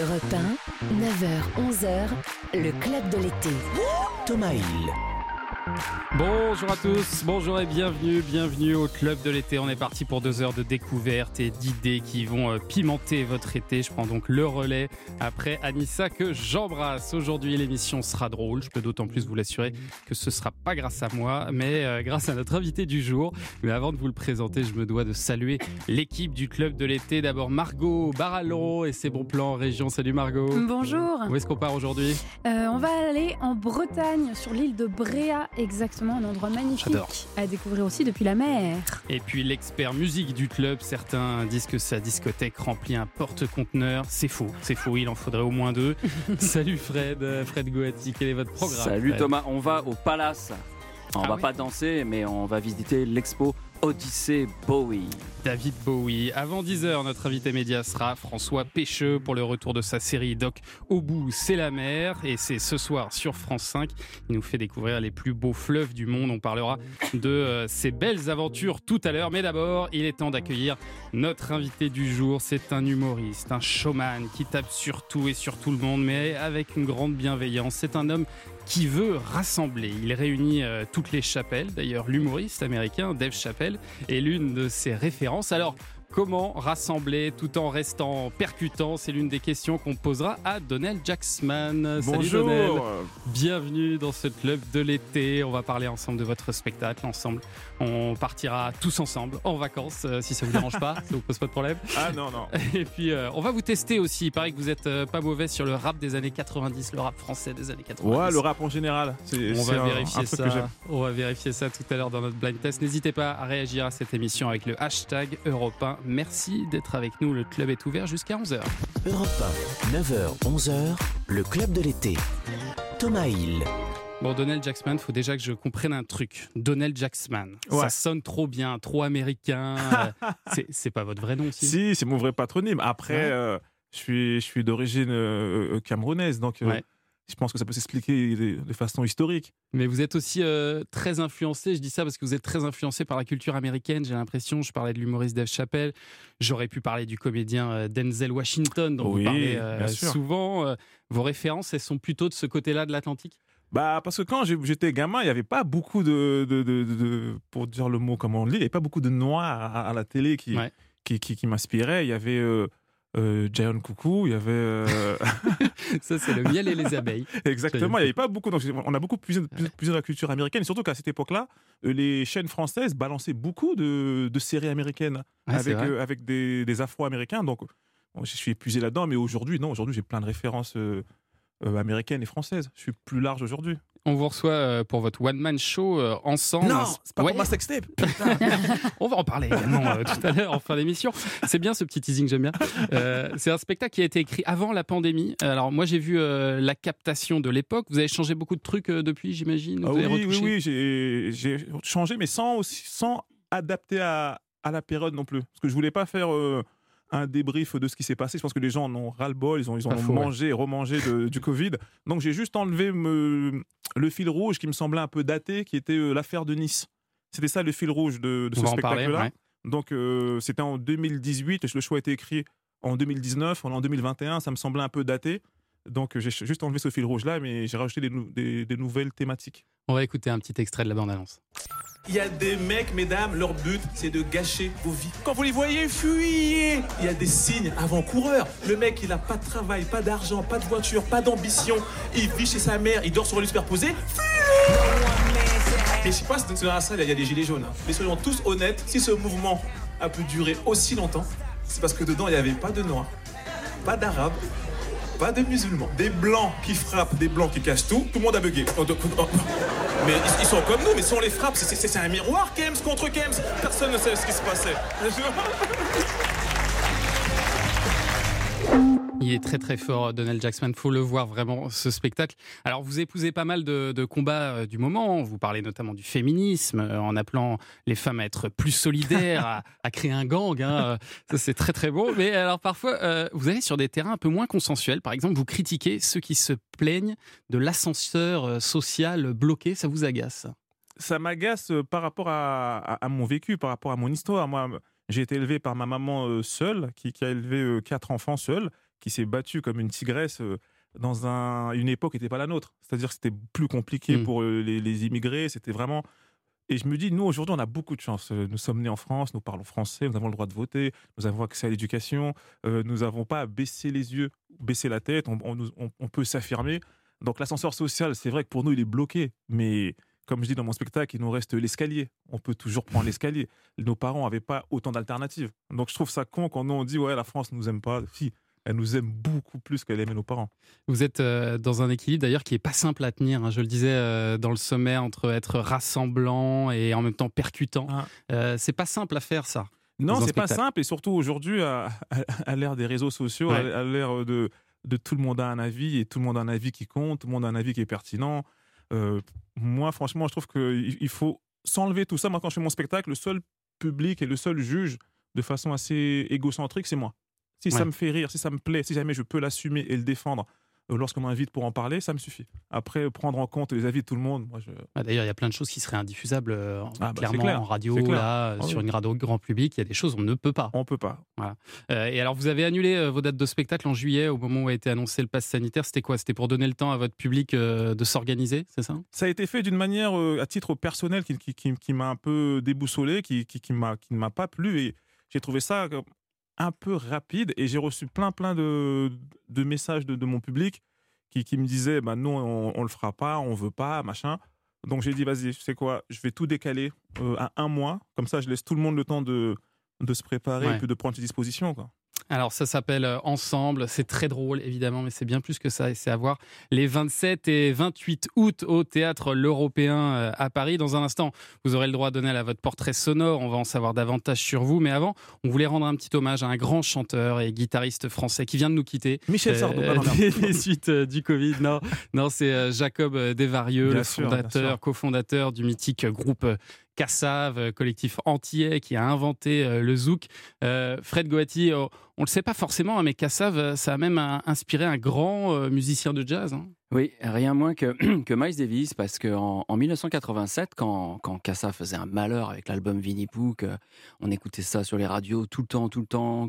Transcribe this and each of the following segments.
Europe 1, 9h-11h, le club de l'été. Thomas Hill. Bonjour à tous, bonjour et bienvenue au Club de l'été. On est parti pour 2 heures de découvertes et d'idées qui vont pimenter votre été. Je prends donc le relais après Anissa que j'embrasse. Aujourd'hui, l'émission sera drôle. Je peux d'autant plus vous l'assurer que ce ne sera pas grâce à moi, mais grâce à notre invité du jour. Mais avant de vous le présenter, je me dois de saluer l'équipe du Club de l'été. D'abord Margot Barallon et ses bons plans en région. Salut Margot. Bonjour. Où est-ce qu'on part aujourd'hui ? On va aller en Bretagne, sur l'île de Bréa, exactement, un endroit magnifique. J'adore. À découvrir aussi depuis la mer. Et puis l'expert musique du club, certains disent que sa discothèque remplit un porte-conteneur. C'est faux, il en faudrait au moins 2. Salut Fred Goati, quel est votre programme ? Salut Fred ? Thomas, on va au Palace. On va pas danser, mais on va visiter l'expo Odyssée Bowie. David Bowie. Avant 10h, notre invité média sera François Pêcheux pour le retour de sa série doc Au bout, c'est la mer. Et c'est ce soir sur France 5. Il nous fait découvrir les plus beaux fleuves du monde. On parlera de ses belles aventures tout à l'heure. Mais d'abord, il est temps d'accueillir notre invité du jour. C'est un humoriste, un showman qui tape sur tout et sur tout le monde, mais avec une grande bienveillance. C'est un homme qui veut rassembler. Il réunit toutes les chapelles. D'ailleurs, l'humoriste américain Dave Chappelle est l'une de ses références. Alors, comment rassembler tout en restant percutant ? C'est l'une des questions qu'on posera à Donnell Jacksman. Salut Bonjour. Donnell. Bienvenue dans ce club de l'été. On va parler ensemble de votre spectacle. Ensemble, on partira tous ensemble en vacances, si ça vous dérange pas. Ça vous pose pas de problème ? Ah non. Et puis, on va vous tester aussi. Il paraît que vous êtes pas mauvais sur le rap des années 90, le rap français des années 90. Ouais, le rap en général. On va vérifier un truc que j'aime. ça. On va vérifier ça tout à l'heure dans notre blind test. N'hésitez pas à réagir à cette émission avec le hashtag Europe 1. Merci d'être avec nous. Le club est ouvert jusqu'à 11h. Europe 1, 9h, 11h, le club de l'été. Thomas Hill. Bon, Donnell Jacksman, faut déjà que je comprenne un truc. Donnell Jacksman, Ouais. ça sonne trop bien, trop américain. C'est pas votre vrai nom aussi ? Si, c'est mon vrai patronyme. Après, je suis d'origine camerounaise, donc Ouais. je pense que ça peut s'expliquer de façon historique. Mais vous êtes aussi très influencé, je dis ça parce que vous êtes très influencé par la culture américaine, j'ai l'impression. Je parlais de l'humoriste Dave Chappelle, j'aurais pu parler du comédien Denzel Washington, dont Oui, vous parlez bien sûr. souvent. Vos références, elles sont plutôt de ce côté-là de l'Atlantique ? Bah, parce que quand j'étais gamin, il n'y avait pas beaucoup pour dire le mot comme on le dit, il n'y avait pas beaucoup de noirs à la télé qui m'inspiraient. Il y avait Giant Coucou, il y avait... Ça, c'est le miel et les abeilles. Exactement, il n'y avait pas beaucoup. Donc, on a beaucoup puisé dans la culture américaine. Et surtout qu'à cette époque-là, les chaînes françaises balançaient beaucoup de séries américaines C'est vrai. avec des Afro-Américains. Donc, bon, je suis épuisé là-dedans. Mais aujourd'hui, non. Aujourd'hui, j'ai plein de références américaines et françaises. Je suis plus large aujourd'hui. On vous reçoit pour votre one-man show ensemble. Non, c'est pas Ouais. pour ma sextape. On va en parler également tout à l'heure en fin d'émission. C'est bien ce petit teasing, j'aime bien. C'est un spectacle qui a été écrit avant la pandémie. Alors moi j'ai vu la captation de l'époque. Vous avez changé beaucoup de trucs depuis, j'imagine. Vous avez retouché. Oui, j'ai changé, mais sans adapter à la période non plus. Parce que je voulais pas faire un débrief de ce qui s'est passé. Je pense que les gens en ont ras-le-bol, ils ont faux, mangé et remangé du Covid. Donc j'ai juste enlevé le fil rouge qui me semblait un peu daté, qui était l'affaire de Nice. C'était ça le fil rouge de On ce va en spectacle-là. parler, ouais. Donc c'était en 2018, le choix a été écrit en 2019, en 2021, ça me semblait un peu daté. Donc j'ai juste enlevé ce fil rouge-là, mais j'ai rajouté des nouvelles thématiques. On va écouter un petit extrait de la bande-annonce. Il y a des mecs, mesdames, leur but, c'est de gâcher vos vies. Quand vous les voyez, fuyez. Il y a des signes avant-coureurs. Le mec, il a pas de travail, pas d'argent, pas de voiture, pas d'ambition. Il vit chez sa mère, il dort sur un lit superposé. Fuyez. Et je sais pas si dans la salle, il y a des gilets jaunes. Mais soyons tous honnêtes, si ce mouvement a pu durer aussi longtemps, c'est parce que dedans, il n'y avait pas de noirs, pas d'arabes, pas de musulmans. Des blancs qui frappent, des blancs qui cachent tout. Tout le monde a bugué. Mais ils sont comme nous, mais si on les frappe, c'est un miroir, Kems contre Kems. Personne ne sait ce qui se passait. Il est très très fort, Donnell Jacksman. Faut le voir vraiment, ce spectacle. Alors, vous épousez pas mal de combats du moment. Vous parlez notamment du féminisme, en appelant les femmes à être plus solidaires, à créer un gang. Ça, c'est très très bon. Mais alors, parfois, vous allez sur des terrains un peu moins consensuels. Par exemple, vous critiquez ceux qui se plaignent de l'ascenseur social bloqué. Ça vous agace ? Ça m'agace par rapport à mon vécu, par rapport à mon histoire. Moi, j'ai été élevé par ma maman seule, qui a élevé 4 enfants seule, s'est battue comme une tigresse dans une époque qui n'était pas la nôtre. C'est-à-dire que c'était plus compliqué pour les immigrés. C'était vraiment... Et je me dis, nous, aujourd'hui, on a beaucoup de chance. Nous sommes nés en France, nous parlons français, nous avons le droit de voter, nous avons accès à l'éducation, nous n'avons pas à baisser les yeux, baisser la tête, on peut s'affirmer. Donc l'ascenseur social, c'est vrai que pour nous, il est bloqué. Mais comme je dis dans mon spectacle, il nous reste l'escalier. On peut toujours prendre l'escalier. Nos parents n'avaient pas autant d'alternatives. Donc je trouve ça con quand nous, on dit, ouais, la France ne nous aime pas. Si, elle nous aime beaucoup plus qu'elle aimait nos parents. Vous êtes dans un équilibre d'ailleurs qui n'est pas simple à tenir. Je le disais dans le sommaire, entre être rassemblant et en même temps percutant. C'est pas simple à faire ça. Non, c'est pas simple. Et surtout aujourd'hui, à l'ère des réseaux sociaux, à l'ère de tout le monde a un avis et tout le monde a un avis qui compte, tout le monde a un avis qui est pertinent. Moi, franchement, je trouve qu'il faut s'enlever tout ça. Moi, quand je fais mon spectacle, le seul public et le seul juge de façon assez égocentrique, c'est moi. Si ça me fait rire, si ça me plaît, si jamais je peux l'assumer et le défendre lorsqu'on m'invite pour en parler, ça me suffit. Après, prendre en compte les avis de tout le monde, moi d'ailleurs, il y a plein de choses qui seraient indiffusables clairement en radio, là, sur une radio grand public. Il y a des choses on ne peut pas. On peut pas. Voilà. Et alors, vous avez annulé vos dates de spectacle en juillet, au moment où a été annoncé le pass sanitaire. C'était quoi ? C'était pour donner le temps à votre public de s'organiser, c'est ça ? Ça a été fait d'une manière, à titre personnel, qui m'a un peu déboussolé, qui ne m'a pas plu. Et j'ai trouvé ça un peu rapide, et j'ai reçu plein de messages de mon public qui me disaient non, on le fera pas, on veut pas, machin. Donc j'ai dit vas-y, tu sais quoi, je vais tout décaler à 1 mois, comme ça je laisse tout le monde le temps de se préparer et puis de prendre ses dispositions, quoi. Alors ça s'appelle Ensemble, c'est très drôle évidemment, mais c'est bien plus que ça, et c'est à voir les 27 et 28 août au Théâtre L'Européen à Paris. Dans un instant, vous aurez le droit de donner à votre portrait sonore, on va en savoir davantage sur vous, mais avant, on voulait rendre un petit hommage à un grand chanteur et guitariste français qui vient de nous quitter. Michel Sardou. Des suites du Covid. Non, c'est Jacob Desvarieux, le cofondateur du mythique groupe Kassav, collectif antillais qui a inventé le zouk. Fred Goati, on ne le sait pas forcément, mais Kassav, ça a même inspiré un grand musicien de jazz. Oui, rien moins que Miles Davis, parce qu'en 1987, quand Kassav faisait un malheur avec l'album Winnie Pooh, on écoutait ça sur les radios tout le temps,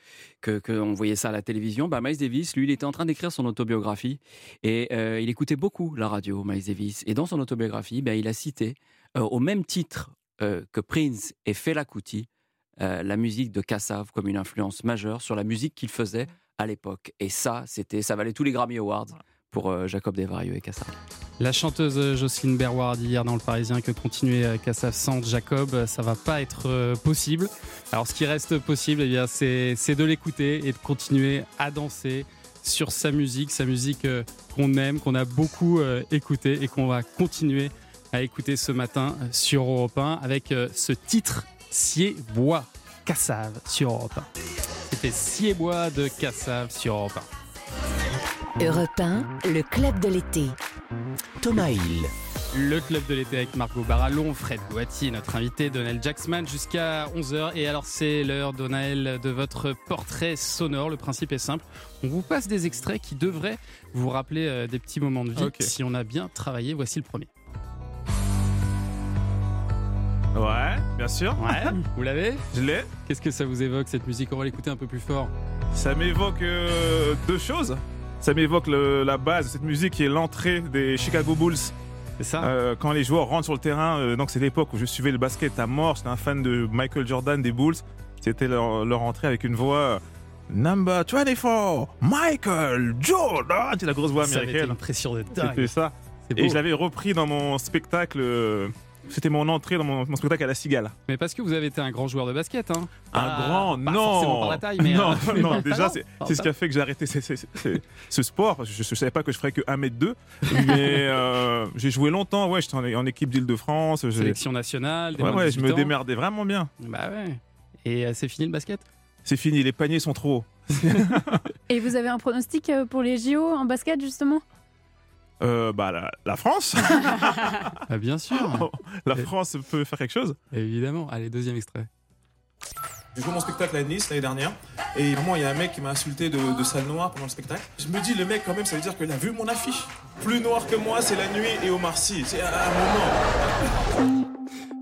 qu'on voyait ça à la télévision, Miles Davis, lui, il était en train d'écrire son autobiographie, et il écoutait beaucoup la radio, Miles Davis. Et dans son autobiographie, il a cité, au même titre que Prince et Fela Kuti, la musique de Kassav comme une influence majeure sur la musique qu'il faisait à l'époque. Et ça valait tous les Grammy Awards pour Jacob Desvarieux et Kassav. La chanteuse Jocelyne Berroir a dit hier dans Le Parisien que continuer Kassav sans Jacob, ça va pas être possible. Alors ce qui reste possible, c'est de l'écouter et de continuer à danser sur sa musique qu'on aime, qu'on a beaucoup écoutée et qu'on va continuer à écouter ce matin sur Europe 1 avec ce titre Siebois Kassav sur Europe 1. C'était Siebois de Kassav sur Europe 1. Europe 1, le club de l'été. Thomas Hill. Le club de l'été avec Margot Barallon, Fred Goati, notre invité, Donald Jacksman, jusqu'à 11h. Et alors, c'est l'heure, Donald, de votre portrait sonore. Le principe est simple. On vous passe des extraits qui devraient vous rappeler des petits moments de vie. Si on a bien travaillé, voici le premier. Ouais, bien sûr. Ouais, vous l'avez ? Je l'ai. Qu'est-ce que ça vous évoque, cette musique ? On va l'écouter un peu plus fort. Ça m'évoque 2 choses. Ça m'évoque la base de cette musique qui est l'entrée des Chicago Bulls. C'est ça. Quand les joueurs rentrent sur le terrain, donc c'est l'époque où je suivais le basket à mort. J'étais un fan de Michael Jordan, des Bulls. C'était leur entrée avec une voix Number 24, Michael Jordan. C'est la grosse voix américaine. Ça avait été une pression de dingue. C'était ça. Et je l'avais repris dans mon spectacle. C'était mon entrée dans mon spectacle à La Cigale. Mais parce que vous avez été un grand joueur de basket, hein. Non. Pas forcément par la taille, mais... non, déjà, c'est ce qui a fait que j'ai arrêté ce sport, parce que je ne savais pas que je ferais que 1m2, mais j'ai joué longtemps, j'étais en équipe d'Île-de-France. Sélection nationale, ouais, je me démerdais vraiment bien. Bah ouais. Et c'est fini le basket ? C'est fini, les paniers sont trop hauts. Et vous avez un pronostic pour les JO en basket, justement ? La France. Bien sûr. La France peut faire quelque chose. Évidemment. Allez, deuxième extrait. J'ai joué mon spectacle à Nice l'année dernière, et vraiment il y a un mec qui m'a insulté de sale noir pendant le spectacle. Je me dis, le mec quand même, ça veut dire qu'il a vu mon affiche. Plus noir que moi, c'est la nuit et Omar Sy. C'est un moment.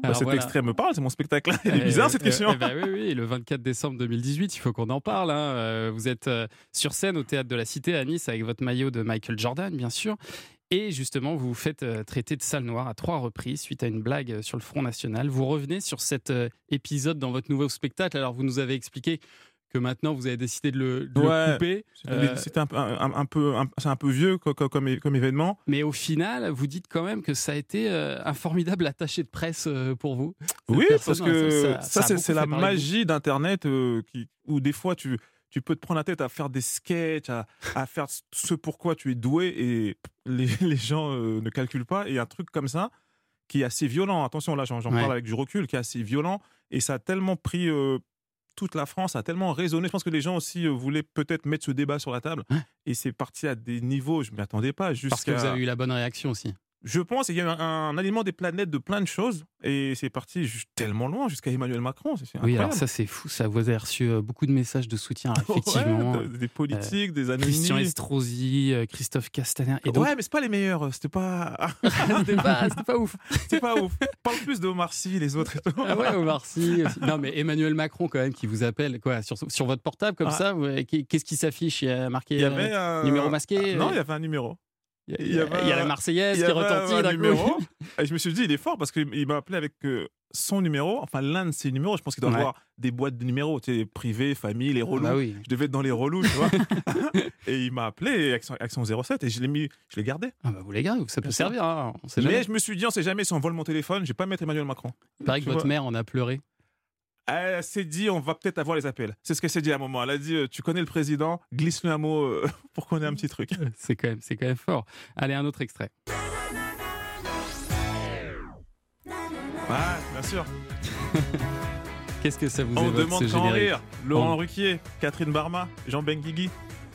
Cet extrait me parle, c'est mon spectacle. Elle est bizarre cette question. Oui, le 24 décembre 2018, il faut qu'on en parle. Hein. Vous êtes sur scène au Théâtre de la Cité à Nice avec votre maillot de Michael Jordan, bien sûr. Et justement, vous vous faites traiter de sale noire à 3 reprises suite à une blague sur le Front National. Vous revenez sur cet épisode dans votre nouveau spectacle. Alors, vous nous avez expliqué que maintenant, vous avez décidé de le couper. C'était un peu vieux comme événement. Mais au final, vous dites quand même que ça a été un formidable attaché de presse pour vous. Oui, parce que ça c'est la magie d'Internet où des fois, tu peux te prendre la tête à faire des sketchs, à faire ce pourquoi tu es doué et les gens ne calculent pas. Et un truc comme ça qui est assez violent, attention là j'en parle avec du recul, qui est assez violent et ça a tellement pris toute la France, a tellement résonné. Je pense que les gens aussi voulaient peut-être mettre ce débat sur la table et c'est parti à des niveaux, je ne m'y attendais pas. Parce que vous avez eu la bonne réaction aussi. Je pense qu'il y a eu un alignement des planètes de plein de choses et c'est parti tellement loin jusqu'à Emmanuel Macron. C'est oui, alors ça c'est fou. Ça, vous avez reçu beaucoup de messages de soutien, effectivement. Des politiques, des anonymes. Christian Estrosi, Christophe Castaner. Et donc... Ouais, mais c'est pas les meilleurs. C'était pas ouf. C'était pas ouf. Parle plus de Omar Sy, les autres. Et tout. Ah ouais, Omar Sy. Non, mais Emmanuel Macron quand même qui vous appelle sur votre portable comme ça. Qu'est-ce qui s'affiche? Il y a marqué numéro masqué. Non, il y avait un numéro. Il y a la Marseillaise qui retentit d'un numéro. Et je me suis dit, il est fort parce qu'il m'a appelé avec son numéro, enfin l'un de ses numéros. Je pense qu'il doit avoir des boîtes de numéros, tu sais, privés, famille, les relous. Oui. Je devais être dans les relous, tu vois. Et il m'a appelé avec son 07 et je l'ai gardé. Ah bah vous les gardez, ça peut servir. Hein. Mais je me suis dit, on sait jamais si on vole mon téléphone, je vais pas mettre Emmanuel Macron. Il paraît que votre mère en a pleuré. Elle s'est dit, on va peut-être avoir les appels. C'est ce qu'elle s'est dit à un moment. Elle a dit, tu connais le président, glisse-le un mot pour qu'on ait un petit truc. C'est quand même fort. Allez, un autre extrait. Ah, bien sûr. Qu'est-ce que ça vous évoque, ce générique ? On demande qu'en rire. Laurent Ruquier, Catherine Barma, Jean Benguigui.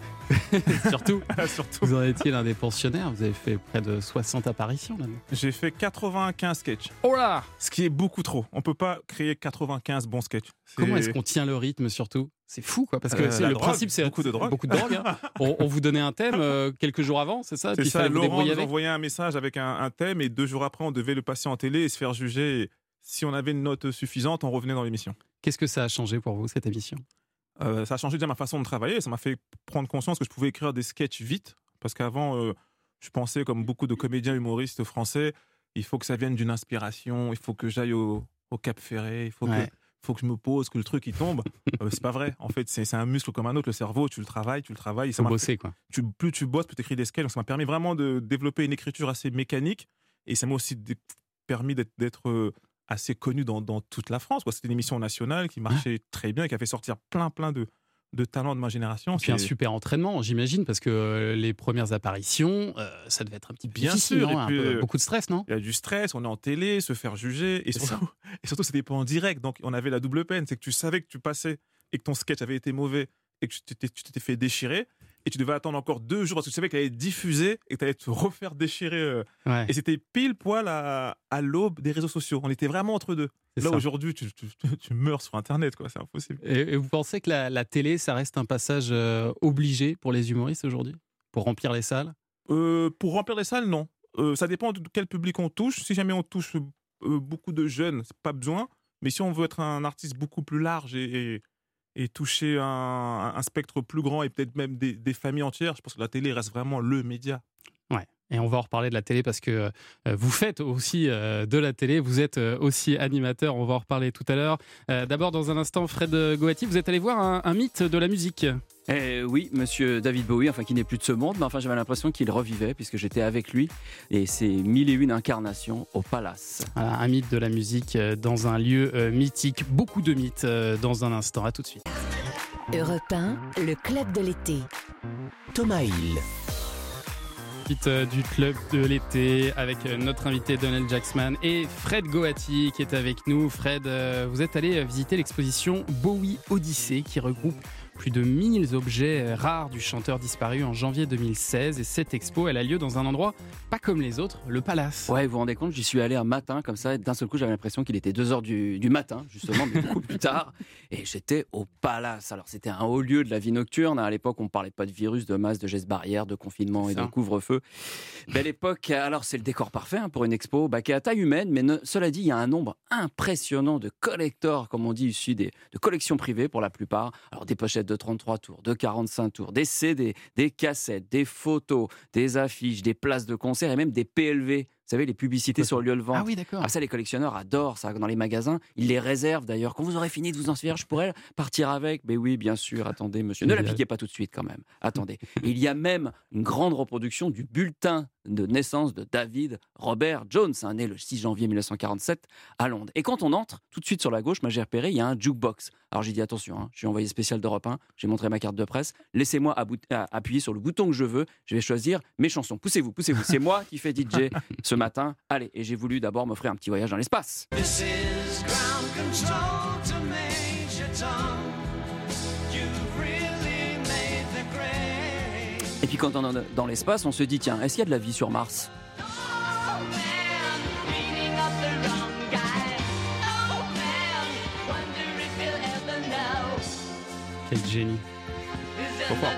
Surtout. Vous en étiez l'un des pensionnaires. Vous avez fait près de 60 apparitions là-dedans. J'ai fait 95 sketchs. Oh là ! Ce qui est beaucoup trop. On peut pas créer 95 bons sketchs. Comment est-ce qu'on tient le rythme surtout ? C'est fou quoi, parce que le principe c'est beaucoup de drogue. Hein. On vous donnait un thème quelques jours avant, c'est ça ? C'est ça. Laurent nous envoyait un message avec un thème et 2 jours après on devait le passer en télé et se faire juger. Et si on avait une note suffisante, on revenait dans l'émission. Qu'est-ce que ça a changé pour vous cette émission ? Ça a changé déjà ma façon de travailler. Ça m'a fait prendre conscience que je pouvais écrire des sketchs vite. Parce qu'avant, je pensais, comme beaucoup de comédiens humoristes français, il faut que ça vienne d'une inspiration, il faut que j'aille au Cap Ferré, il faut que je me pose, que le truc il tombe. C'est pas vrai. En fait, c'est un muscle comme un autre. Le cerveau, tu le travailles. Il faut bosser, quoi. Plus tu bosses, plus tu écris des sketchs. Donc ça m'a permis vraiment de développer une écriture assez mécanique. Et ça m'a aussi permis d'être assez connu dans toute la France. C'était une émission nationale qui marchait très bien et qui a fait sortir plein de talents de ma génération. Et puis un super entraînement, j'imagine, parce que les premières apparitions, ça devait être un petit peu difficile, sûr, non ? Beaucoup de stress, non ? Il y a du stress, on est en télé, se faire juger, et surtout c'était pas en direct, donc on avait la double peine, c'est que tu savais que tu passais et que ton sketch avait été mauvais et que tu t'étais fait déchirer, et tu devais attendre encore 2 jours parce que tu savais qu'elle allait être diffusée et que tu allais te refaire déchirer. Et c'était pile poil à l'aube des réseaux sociaux. On était vraiment entre deux. Là, aujourd'hui, tu meurs sur Internet, quoi. C'est impossible. Et vous pensez que la télé, ça reste un passage obligé pour les humoristes aujourd'hui ? Pour remplir les salles ? Pour remplir les salles, non. Ça dépend de quel public on touche. Si jamais on touche beaucoup de jeunes, c'est pas besoin. Mais si on veut être un artiste beaucoup plus large et toucher un spectre plus grand et peut-être même des familles entières, je pense que la télé reste vraiment le média. Ouais. Et on va en reparler de la télé parce que vous faites aussi de la télé, vous êtes aussi animateur, on va en reparler tout à l'heure. D'abord, dans un instant, Fred Goati, vous êtes allé voir un mythe de la musique. Oui, monsieur David Bowie, qui n'est plus de ce monde, mais j'avais l'impression qu'il revivait puisque j'étais avec lui et c'est 1001 incarnations au Palace. Voilà, un mythe de la musique dans un lieu mythique, beaucoup de mythes dans un instant, à tout de suite. Europe 1, le club de l'été. Thomas Hill. Du club de l'été avec notre invité Donald Jacksman et Fred Goati qui est avec nous. Fred, vous êtes allé visiter l'exposition Bowie Odyssée qui regroupe plus de 1000 objets rares du chanteur disparu en janvier 2016. Et cette expo, elle a lieu dans un endroit pas comme les autres, le Palace. Ouais, vous vous rendez compte, j'y suis allé un matin comme ça, et d'un seul coup j'avais l'impression qu'il était 2h du matin, justement, mais beaucoup plus tard. Et j'étais au Palace. Alors c'était un haut lieu de la vie nocturne. À l'époque, on ne parlait pas de virus, de masques, de gestes barrières, de confinement et de couvre-feu. Belle époque. Alors c'est le décor parfait pour une expo qui est à taille humaine, mais cela dit, il y a un nombre impressionnant de collectors, comme on dit, issus de collections privées pour la plupart. Alors des pochettes de 33 tours, de 45 tours, des CD, des cassettes, des photos, des affiches, des places de concert et même des PLV. Vous savez, les publicités sur le lieu de vente. Ah oui, d'accord. Ça, les collectionneurs adorent ça dans les magasins. Ils les réservent d'ailleurs. Quand vous aurez fini de vous en servir, je pourrais partir avec. Mais oui, bien sûr, attendez, monsieur. Ne la piquez pas tout de suite quand même. Attendez. Et il y a même une grande reproduction du bulletin de naissance de David Robert Jones, né le 6 janvier 1947 à Londres. Et quand on entre, tout de suite sur la gauche, j'ai repéré, il y a un jukebox. Alors j'ai dit attention, je suis envoyé spécial d'Europe 1, j'ai montré ma carte de presse. Laissez-moi appuyer sur le bouton que je veux. Je vais choisir mes chansons. Poussez-vous. C'est moi qui fais DJ ce matin. Allez, et j'ai voulu d'abord m'offrir un petit voyage dans l'espace. This is ground control to Major Tom. You've really made the grade. Et puis quand on est dans l'espace, on se dit tiens, est-ce qu'il y a de la vie sur Mars ? Quel génie. Trop fort.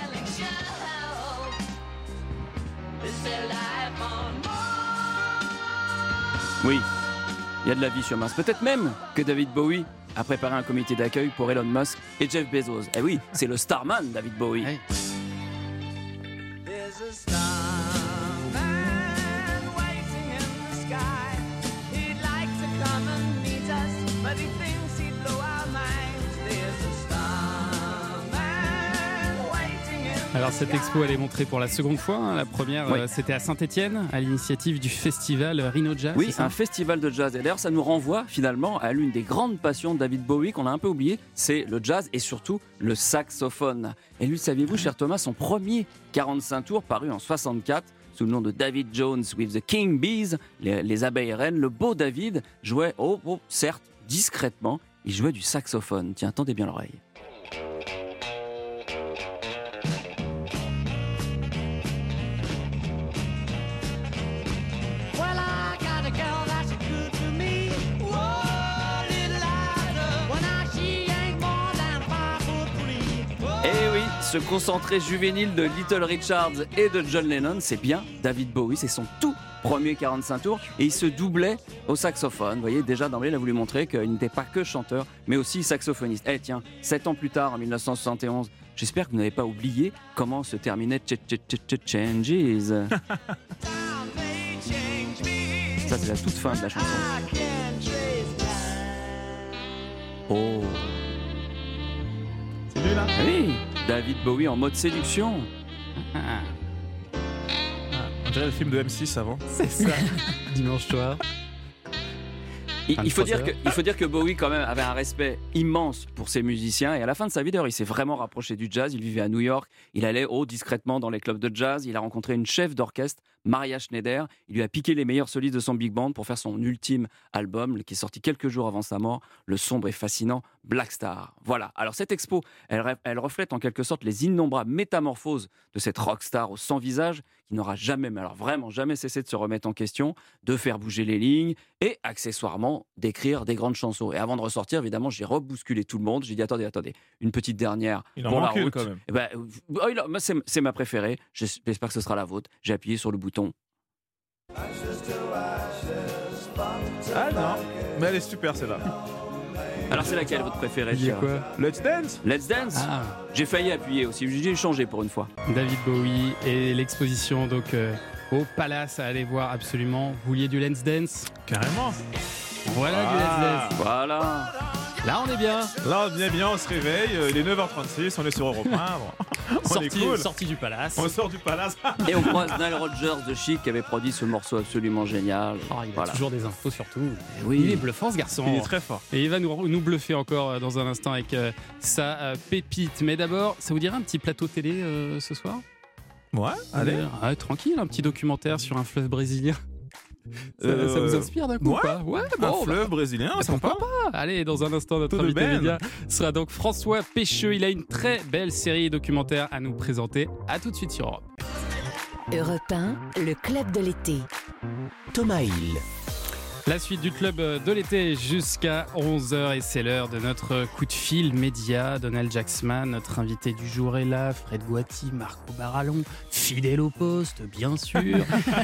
Oui, il y a de la vie sur Mars. Peut-être même que David Bowie a préparé un comité d'accueil pour Elon Musk et Jeff Bezos. Eh oui, c'est le Starman, David Bowie. Ouais. There's a starman waiting in the sky. He'd like to come and meet us, but he thinks he'd blow our minds. There's a starman waiting in the sky. Alors cette expo, elle est montrée pour la seconde fois. La première, Oui. c'était à Saint-Étienne, à l'initiative du festival Rhino Jazz. Oui, c'est ça un festival de jazz. Et d'ailleurs, ça nous renvoie finalement à l'une des grandes passions de David Bowie qu'on a un peu oublié, c'est le jazz et surtout le saxophone. Et lui, saviez-vous, cher Thomas, son premier 45 tours paru en 64 sous le nom de David Jones with the King Bees, les abeilles reines, le beau David jouait, certes, discrètement, il jouait du saxophone. Tiens, tendez bien l'oreille. Well, I got a girl that's good to me. Whoa, little louder. When I she ain't more than 5'3". Eh oui, ce concentré juvénile de Little Richards et de John Lennon, c'est bien David Bowie, c'est son tout premier 45 tours et il se doublait au saxophone. Vous voyez, déjà d'emblée, il a voulu montrer qu'il n'était pas que chanteur, mais aussi saxophoniste. Eh tiens, 7 ans plus tard, en 1971, j'espère que vous n'avez pas oublié comment se terminait Changes. Ça, c'est la toute fin de la chanson. Oh, C'est lui là. oui, David Bowie en mode séduction. On dirait le film de M6 avant. C'est ça. Dimanche soir. Il faut dire que Bowie quand même avait un respect immense pour ses musiciens et à la fin de sa vie d'ailleurs il s'est vraiment rapproché du jazz. Il vivait à New York, il allait discrètement dans les clubs de jazz, il a rencontré une chef d'orchestre, Maria Schneider, il lui a piqué les meilleurs solistes de son big band pour faire son ultime album qui est sorti quelques jours avant sa mort, le sombre et fascinant Black Star. Voilà, alors cette expo, elle reflète en quelque sorte les innombrables métamorphoses de cette rockstar au sans visage qui n'aura jamais, mais alors vraiment jamais cessé de se remettre en question, de faire bouger les lignes et accessoirement d'écrire des grandes chansons. Et avant de ressortir, évidemment, j'ai rebousculé tout le monde. J'ai dit attendez, une petite dernière Il en pour la manque une, route. quand même. Eh ben, moi, c'est ma préférée. J'espère que ce sera la vôtre. J'ai appuyé sur le bouton. Ah non, mais elle est super celle-là. Alors c'est laquelle votre préférée, Il y a cher quoi Let's Dance. Let's Dance. Ah, J'ai failli appuyer aussi. J'ai changé pour une fois. David Bowie et l'exposition donc au Palace à aller voir absolument. Vous vouliez du Let's Dance ? Carrément. Voilà du Let's Dance. Voilà. Là on est bien. Là, bien, on se réveille. Il est 9h36, on est sur Europe 1. On est cool. Sorti du Palace. On sort du palace. Et on croise Nile Rodgers de Chic qui avait produit ce morceau absolument génial. Oh, il a Voilà. toujours des infos sur tout. Oui. Il est bluffant ce garçon. Il est très fort. Et il va nous bluffer encore dans un instant avec sa pépite. Mais d'abord, ça vous dirait un petit plateau télé ce soir ? Ouais, allez. Tranquille, un petit documentaire sur un fleuve brésilien. Ça vous inspire d'un coup ou pas? Ouais, un fleuve brésilien, pourquoi pas. Allez, dans un instant, notre invité média sera donc François Pêcheux. Il a une très belle série documentaire à nous présenter. À tout de suite sur Europe. Europe 1, le club de l'été. Thomas Hill. La suite du club de l'été jusqu'à 11h et c'est l'heure de notre coup de fil média. Donald Jacksman, notre invité du jour est là. Fred Gouati, Marco Barallon, fidèle au poste, bien sûr.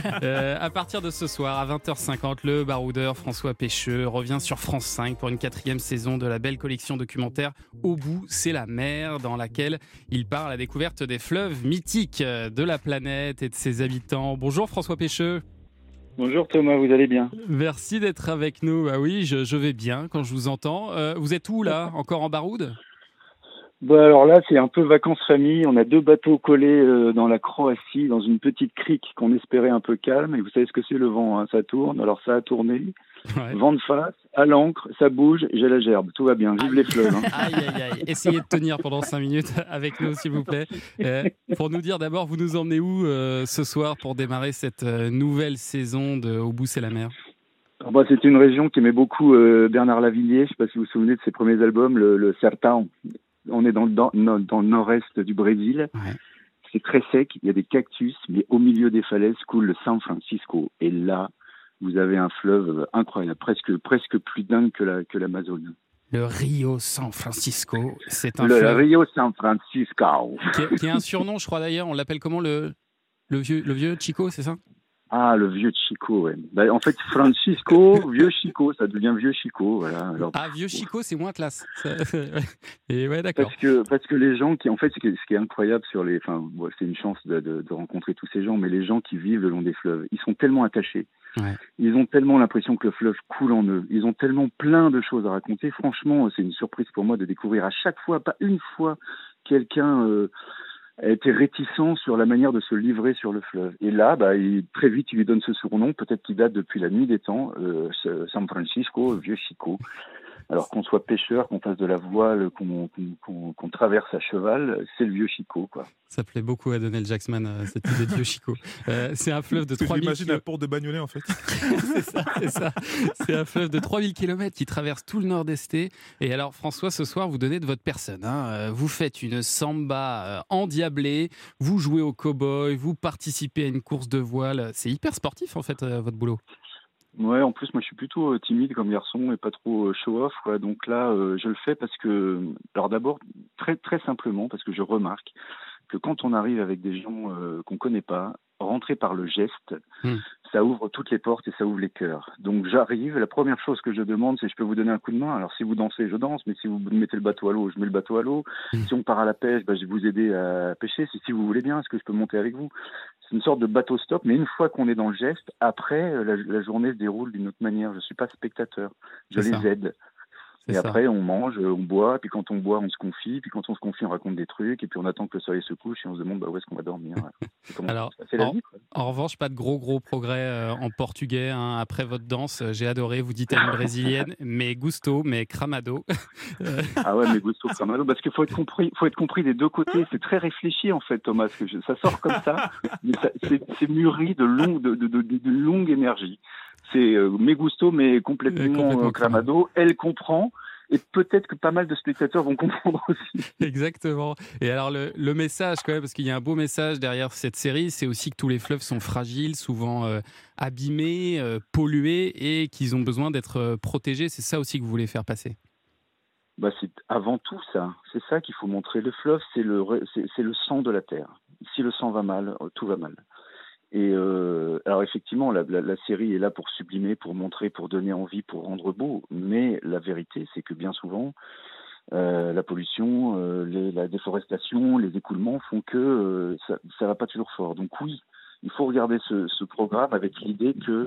À partir de ce soir, à 20h50, le baroudeur François Pêcheux revient sur France 5 pour une 4e saison de la belle collection documentaire Au bout, c'est la mer, dans laquelle il part à la découverte des fleuves mythiques de la planète et de ses habitants. Bonjour François Pêcheux. Bonjour Thomas, vous allez bien? Merci d'être avec nous. Ah oui, je vais bien quand je vous entends. Vous êtes où là? Encore en baroude? Bah alors là, c'est un peu vacances famille. On a 2 bateaux collés dans la Croatie, dans une petite crique qu'on espérait un peu calme. Et vous savez ce que c'est le vent, hein, ça tourne. Alors ça a tourné. Ouais. Vent de face, à l'ancre, ça bouge, j'ai la gerbe. Tout va bien, vive les fleuves. Hein. Aïe, aïe, aïe. Essayez de tenir pendant 5 minutes avec nous, s'il vous plaît. Pour nous dire d'abord, vous nous emmenez où ce soir pour démarrer cette nouvelle saison de Au bout, c'est la mer? Bah, c'est une région qui aimait beaucoup Bernard Lavilliers. Je ne sais pas si vous vous souvenez de ses premiers albums, le Sertão. On est dans le nord-est du Brésil. Ouais. C'est très sec, il y a des cactus, mais au milieu des falaises coule le San Francisco. Et là, vous avez un fleuve incroyable, presque plus dingue que l'Amazone. Le Rio San Francisco, c'est un fleuve. Le Rio San Francisco. Qui a un surnom, je crois d'ailleurs, on l'appelle comment, le vieux Chico, c'est ça? Ah, le vieux Chico, ouais. Bah, en fait, Francisco, vieux Chico, ça devient vieux Chico, voilà. Alors, vieux Chico, c'est moins classe. Et ouais, d'accord. Parce que les gens en fait, ce qui est incroyable c'est une chance de rencontrer tous ces gens, mais les gens qui vivent le long des fleuves, ils sont tellement attachés. Ouais. Ils ont tellement l'impression que le fleuve coule en eux. Ils ont tellement plein de choses à raconter. Franchement, c'est une surprise pour moi de découvrir à chaque fois, pas une fois, quelqu'un a été réticent sur la manière de se livrer sur le fleuve. Et là, très vite, il lui donne ce surnom, peut-être qu'il date depuis la nuit des temps, San Francisco, vieux Chico. Alors qu'on soit pêcheur, qu'on fasse de la voile, qu'on traverse à cheval, c'est le vieux Chico, quoi. Ça plaît beaucoup à Donald Jacksman, cette idée de vieux Chico. C'est un fleuve de 3000 km. J'imagine la porte de Bagnolet, en fait. c'est ça. C'est un fleuve de 3000 km qui traverse tout le nord-esté. Et alors, François, ce soir, vous donnez de votre personne. Hein. Vous faites une samba endiablée, vous jouez au cow-boy, vous participez à une course de voile. C'est hyper sportif, en fait, votre boulot. Ouais, en plus, moi, je suis plutôt timide comme garçon et pas trop show-off, quoi. Donc là, je le fais parce que... Alors d'abord, très, très simplement, parce que je remarque que quand on arrive avec des gens qu'on connaît pas, rentrer par le geste, ça ouvre toutes les portes et ça ouvre les cœurs. Donc j'arrive, la première chose que je demande, c'est je peux vous donner un coup de main. Alors si vous dansez, je danse, mais si vous mettez le bateau à l'eau, je mets le bateau à l'eau. Si on part à la pêche, je vais vous aider à pêcher. Si vous voulez bien, est-ce que je peux monter avec vous? C'est une sorte de bateau stop, mais une fois qu'on est dans le geste, après, la journée se déroule d'une autre manière. Je ne suis pas spectateur, je les aide. Et après, on mange, on boit, puis quand on boit, on se confie, puis quand on se confie, on raconte des trucs, et puis on attend que le soleil se couche, et on se demande où est-ce qu'on va dormir. Alors, en revanche, pas de gros progrès en portugais hein, après votre danse. J'ai adoré, vous dites à une brésilienne, mais gusto, mais cramado. Ah ouais, mais gusto, cramado, parce qu'il faut être compris des deux côtés. C'est très réfléchi, en fait, Thomas, que ça sort comme ça, mais c'est mûri de longue énergie. C'est mes gusto, mais complètement cramado. Elle comprend. Et peut-être que pas mal de spectateurs vont comprendre aussi. Exactement. Et alors le message quand même, parce qu'il y a un beau message derrière cette série, c'est aussi que tous les fleuves sont fragiles, souvent abîmés, pollués et qu'ils ont besoin d'être protégés. C'est ça aussi que vous voulez faire passer. C'est avant tout ça. C'est ça qu'il faut montrer. Le fleuve, c'est le sang de la terre. Si le sang va mal, tout va mal. Et alors effectivement, la série est là pour sublimer, pour montrer, pour donner envie, pour rendre beau. Mais la vérité, c'est que bien souvent, la pollution, la déforestation, les écoulements font que ça va pas toujours fort. Donc oui, il faut regarder ce programme avec l'idée que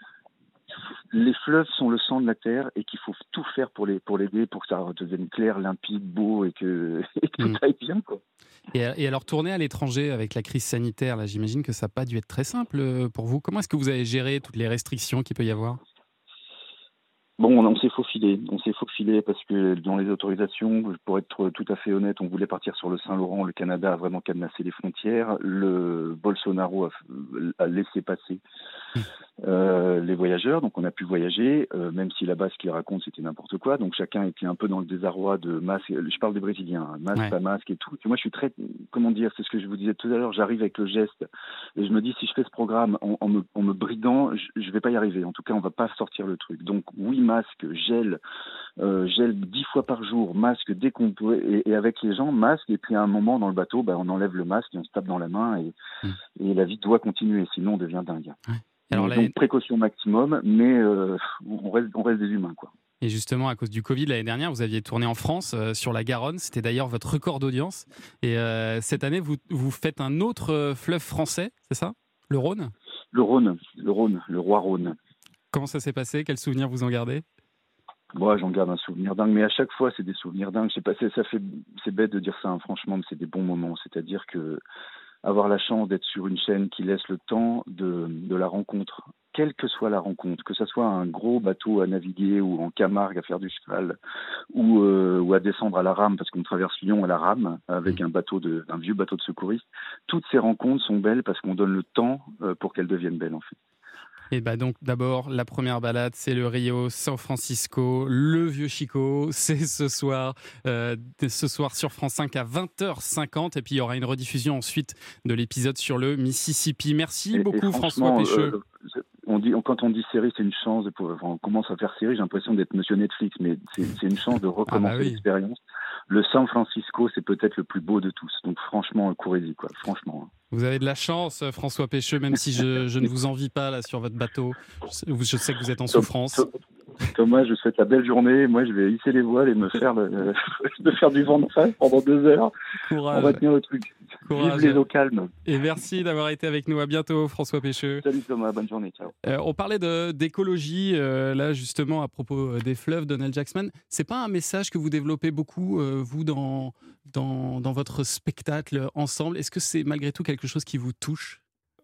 les fleuves sont le sang de la terre et qu'il faut tout faire pour l'aider, pour que ça devienne clair, limpide, beau et que tout aille bien, quoi. Et alors, tourner à l'étranger avec la crise sanitaire, là, j'imagine que ça n'a pas dû être très simple pour vous. Comment est-ce que vous avez géré toutes les restrictions qu'il peut y avoir ? Bon, on s'est faufilé. On s'est faufilé parce que dans les autorisations, pour être tout à fait honnête, on voulait partir sur le Saint-Laurent. Le Canada a vraiment cadenassé les frontières. Le Bolsonaro a laissé passer les voyageurs. Donc on a pu voyager, même si là-bas, ce qu'ils racontent, c'était n'importe quoi. Donc chacun était un peu dans le désarroi de masque. Je parle des Brésiliens, hein, masque, pas masque et tout. Et moi, je suis très, comment dire, c'est ce que je vous disais tout à l'heure, j'arrive avec le geste et je me dis, si je fais ce programme en me bridant, je vais pas y arriver. En tout cas, on va pas sortir le truc. Donc oui, masque, gel 10 fois par jour, masque dès qu'on peut, et avec les gens, masque, et puis à un moment dans le bateau, on enlève le masque et on se tape dans la main, et la vie doit continuer, sinon on devient dingue. Ouais. Alors, donc précaution maximum, mais on reste des humains, quoi. Et justement, à cause du Covid, l'année dernière, vous aviez tourné en France, sur la Garonne. C'était d'ailleurs votre record d'audience. Et cette année, vous faites un autre fleuve français, c'est ça ? Le Rhône ? Le Rhône, le roi Rhône. Comment ça s'est passé ? Quels souvenirs vous en gardez ? Moi, j'en garde un souvenir dingue, mais à chaque fois, c'est des souvenirs dingues. C'est bête de dire ça, hein, franchement, mais c'est des bons moments. C'est-à-dire que avoir la chance d'être sur une chaîne qui laisse le temps de la rencontre, quelle que soit la rencontre, que ce soit un gros bateau à naviguer ou en Camargue à faire du cheval ou à descendre à la rame, parce qu'on traverse Lyon à la rame avec un vieux bateau de secouriste, toutes ces rencontres sont belles parce qu'on donne le temps pour qu'elles deviennent belles, en fait. Et donc d'abord, la première balade, c'est le Rio San Francisco, le Vieux Chico, c'est ce soir sur France 5 à 20h50, et puis il y aura une rediffusion ensuite de l'épisode sur le Mississippi. Merci beaucoup François Pêcheux. Quand on dit série, c'est une chance. On commence à faire série, j'ai l'impression d'être monsieur Netflix, mais c'est une chance de recommencer l'expérience. Le San Francisco, c'est peut-être le plus beau de tous. Donc franchement, courez-y, quoi. Franchement. Vous avez de la chance, François Pêcheux, même si je ne vous envie pas là sur votre bateau. Je sais que vous êtes en souffrance. Thomas, je vous souhaite la belle journée. Moi, je vais hisser les voiles et me faire du vent de face pendant 2 heures. Courage. On va tenir le truc. Courage. Vive les eaux calmes. Et merci d'avoir été avec nous. À bientôt, François Pêcheux. Salut Thomas, bonne journée. Ciao. On parlait d'écologie, là justement à propos des fleuves, Donald Jackman. C'est pas un message que vous développez beaucoup, vous, dans votre spectacle ensemble. Est-ce que c'est malgré tout quelque chose qui vous touche ?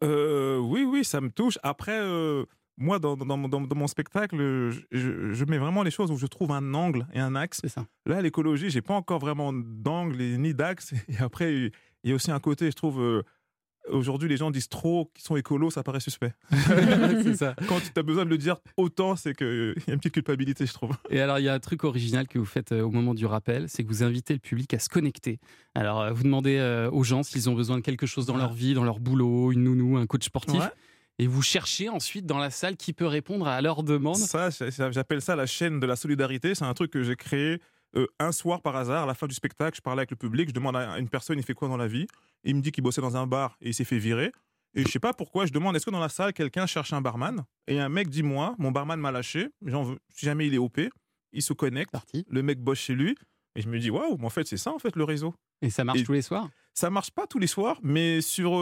Oui, ça me touche. Après, moi, dans mon spectacle, je mets vraiment les choses où je trouve un angle et un axe. C'est ça. Là, l'écologie, j'ai pas encore vraiment d'angle ni d'axe. Et après, il y a aussi un côté, je trouve, aujourd'hui, les gens disent trop qu'ils sont écolos, ça paraît suspect. C'est ça. Quand tu as besoin de le dire autant, c'est qu'il y a une petite culpabilité, je trouve. Et alors, il y a un truc original que vous faites au moment du rappel, c'est que vous invitez le public à se connecter. Alors, vous demandez aux gens s'ils ont besoin de quelque chose dans leur vie, dans leur boulot, une nounou, un coach sportif. Ouais. Et vous cherchez ensuite dans la salle qui peut répondre à leurs demandes. Ça, j'appelle ça la chaîne de la solidarité. C'est un truc que j'ai créé un soir par hasard. À la fin du spectacle, je parlais avec le public. Je demande à une personne, il fait quoi dans la vie ? Et il me dit qu'il bossait dans un bar et il s'est fait virer. Et je sais pas pourquoi, je demande, est-ce que dans la salle, quelqu'un cherche un barman ? Et un mec dit, moi, mon barman m'a lâché. Si jamais il est OP, il se connecte. Le mec bosse chez lui. Et je me dis, waouh, mais en fait, c'est ça, en fait, le réseau. Et ça marche tous les soirs ? Ça marche pas tous les soirs, mais sur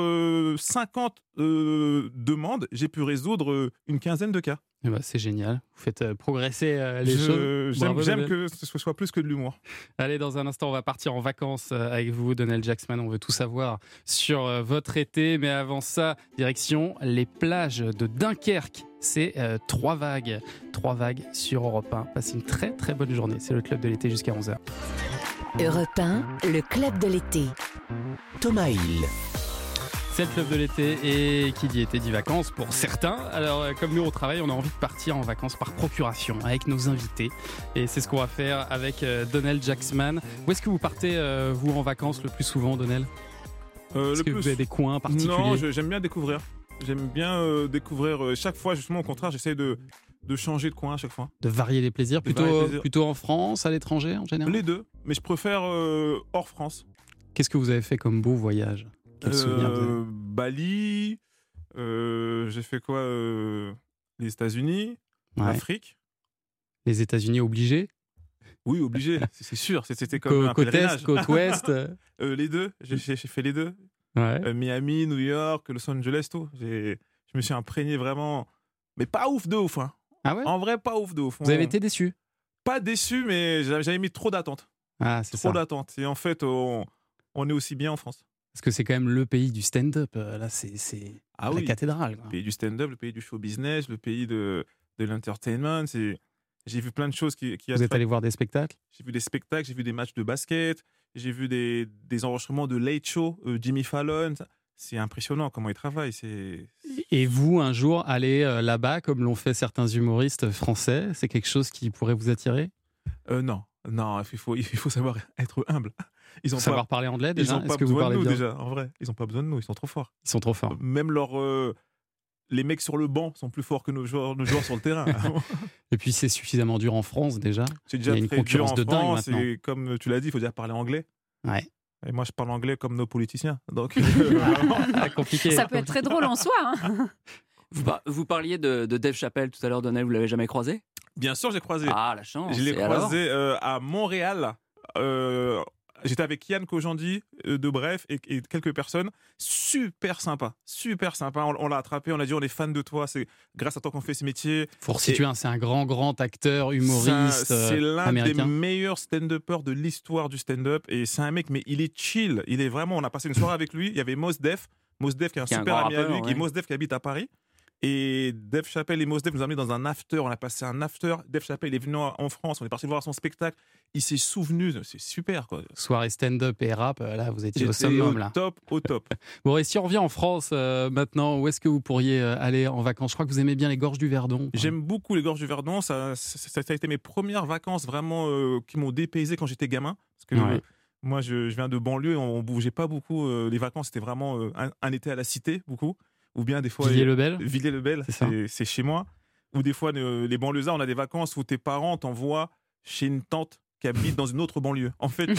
50 demandes, j'ai pu résoudre une quinzaine de cas. Eh ben, c'est génial. Vous faites progresser les choses. J'aime que ce soit plus que de l'humour. Allez, dans un instant, on va partir en vacances avec vous, Donald Jackman. On veut tout savoir sur votre été. Mais avant ça, direction les plages de Dunkerque. C'est 3 vagues. 3 vagues sur Europe 1. Passez une très très bonne journée. C'est le club de l'été jusqu'à 11h. Europe 1, le club de l'été. Thomas Hill. C'est le club de l'été et qui dit été dit vacances pour certains. Alors comme nous au travail, on a envie de partir en vacances par procuration avec nos invités. Et c'est ce qu'on va faire avec Donald Jackman. Où est-ce que vous partez, vous, en vacances le plus souvent, Donald ? Est-ce que vous avez des coins particuliers ? Non, j'aime bien découvrir. J'aime bien découvrir chaque fois, justement, au contraire, j'essaie de changer de coin à chaque fois. De varier les plaisirs, plutôt en France, à l'étranger en général ? Les deux, mais je préfère hors France. Qu'est-ce que vous avez fait comme beau voyage ? Quel souvenir vous avez ? Bali, j'ai fait quoi les États-Unis, l'Afrique. Les États-Unis obligés ? Oui, obligé, c'est sûr. C'était comme un pèlerinage. Côte ouest. Les deux, j'ai fait les deux. Ouais. Miami, New York, Los Angeles, tout. Je me suis imprégné vraiment, mais pas ouf de ouf. Hein. Ah ouais ? En vrai, pas ouf de ouf. Vous avez été déçu ? Pas déçu, mais j'avais mis trop d'attentes. Ah, c'est ça. Trop d'attentes. Et en fait, on est aussi bien en France. Parce que c'est quand même le pays du stand-up. Là, c'est la cathédrale. Quoi. Le pays du stand-up, le pays du show business, le pays de l'entertainment. J'ai vu plein de choses qui Vous êtes allé voir des spectacles? J'ai vu des spectacles, j'ai vu des matchs de basket, j'ai vu des enregistrements de Late Show, Jimmy Fallon. C'est impressionnant comment il travaille. Et vous, un jour, aller là-bas, comme l'ont fait certains humoristes français, c'est quelque chose qui pourrait vous attirer? Non, il faut savoir être humble. Ils ont savoir parler anglais déjà. Ils n'ont pas besoin de nous déjà, en vrai. Ils n'ont pas besoin de nous, ils sont trop forts. Ils sont trop forts. Même les mecs sur le banc sont plus forts que nos joueurs sur le terrain. Et puis c'est suffisamment dur en France déjà. C'est déjà il y a une très concurrence dur en de dingue France, maintenant. et comme tu l'as dit, il faut déjà parler anglais. Ouais. Et moi, je parle anglais comme nos politiciens. Donc, compliqué. Ça peut être très drôle en soi. Hein. Vous parliez de Dave Chappelle tout à l'heure, Donnel, vous l'avez jamais croisé? Bien sûr, j'ai croisé. Ah, la chance. Je l'ai Et croisé à Montréal. J'étais avec Yann Kojandi de Bref et quelques personnes. Super sympa. On l'a attrapé, on a dit on est fan de toi, c'est grâce à toi qu'on fait ce métier. Pour situer, c'est un grand acteur, humoriste c'est l'un américain. des meilleurs stand-uppers de l'histoire du stand-up. Et c'est un mec, mais il est chill. Il est vraiment. On a passé une soirée avec lui. Il y avait Mos Def qui est un super ami à lui, qui est Mos Def qui habite à Paris. Et Dave Chappelle et Mos Def nous ont amenés dans un after. On a passé un after. Dave Chappelle est venu en France. On est parti voir son spectacle. Il s'est souvenu. C'est super, quoi. Soirée stand-up et rap. Là, vous étiez au summum, là. Au top. Bon, et si on revient en France maintenant, où est-ce que vous pourriez aller en vacances? Je crois que vous aimez bien les Gorges du Verdon. J'aime beaucoup les Gorges du Verdon. Ça a été mes premières vacances vraiment qui m'ont dépaysé quand j'étais gamin. Parce que moi, je viens de banlieue. On bougeait pas beaucoup. Les vacances, c'était vraiment un été à la cité, beaucoup. Ou bien des fois Villiers-le-Bel, c'est chez moi. Ou des fois les banlieusards, on a des vacances où tes parents t'envoient chez une tante qui habite dans une autre banlieue. En fait,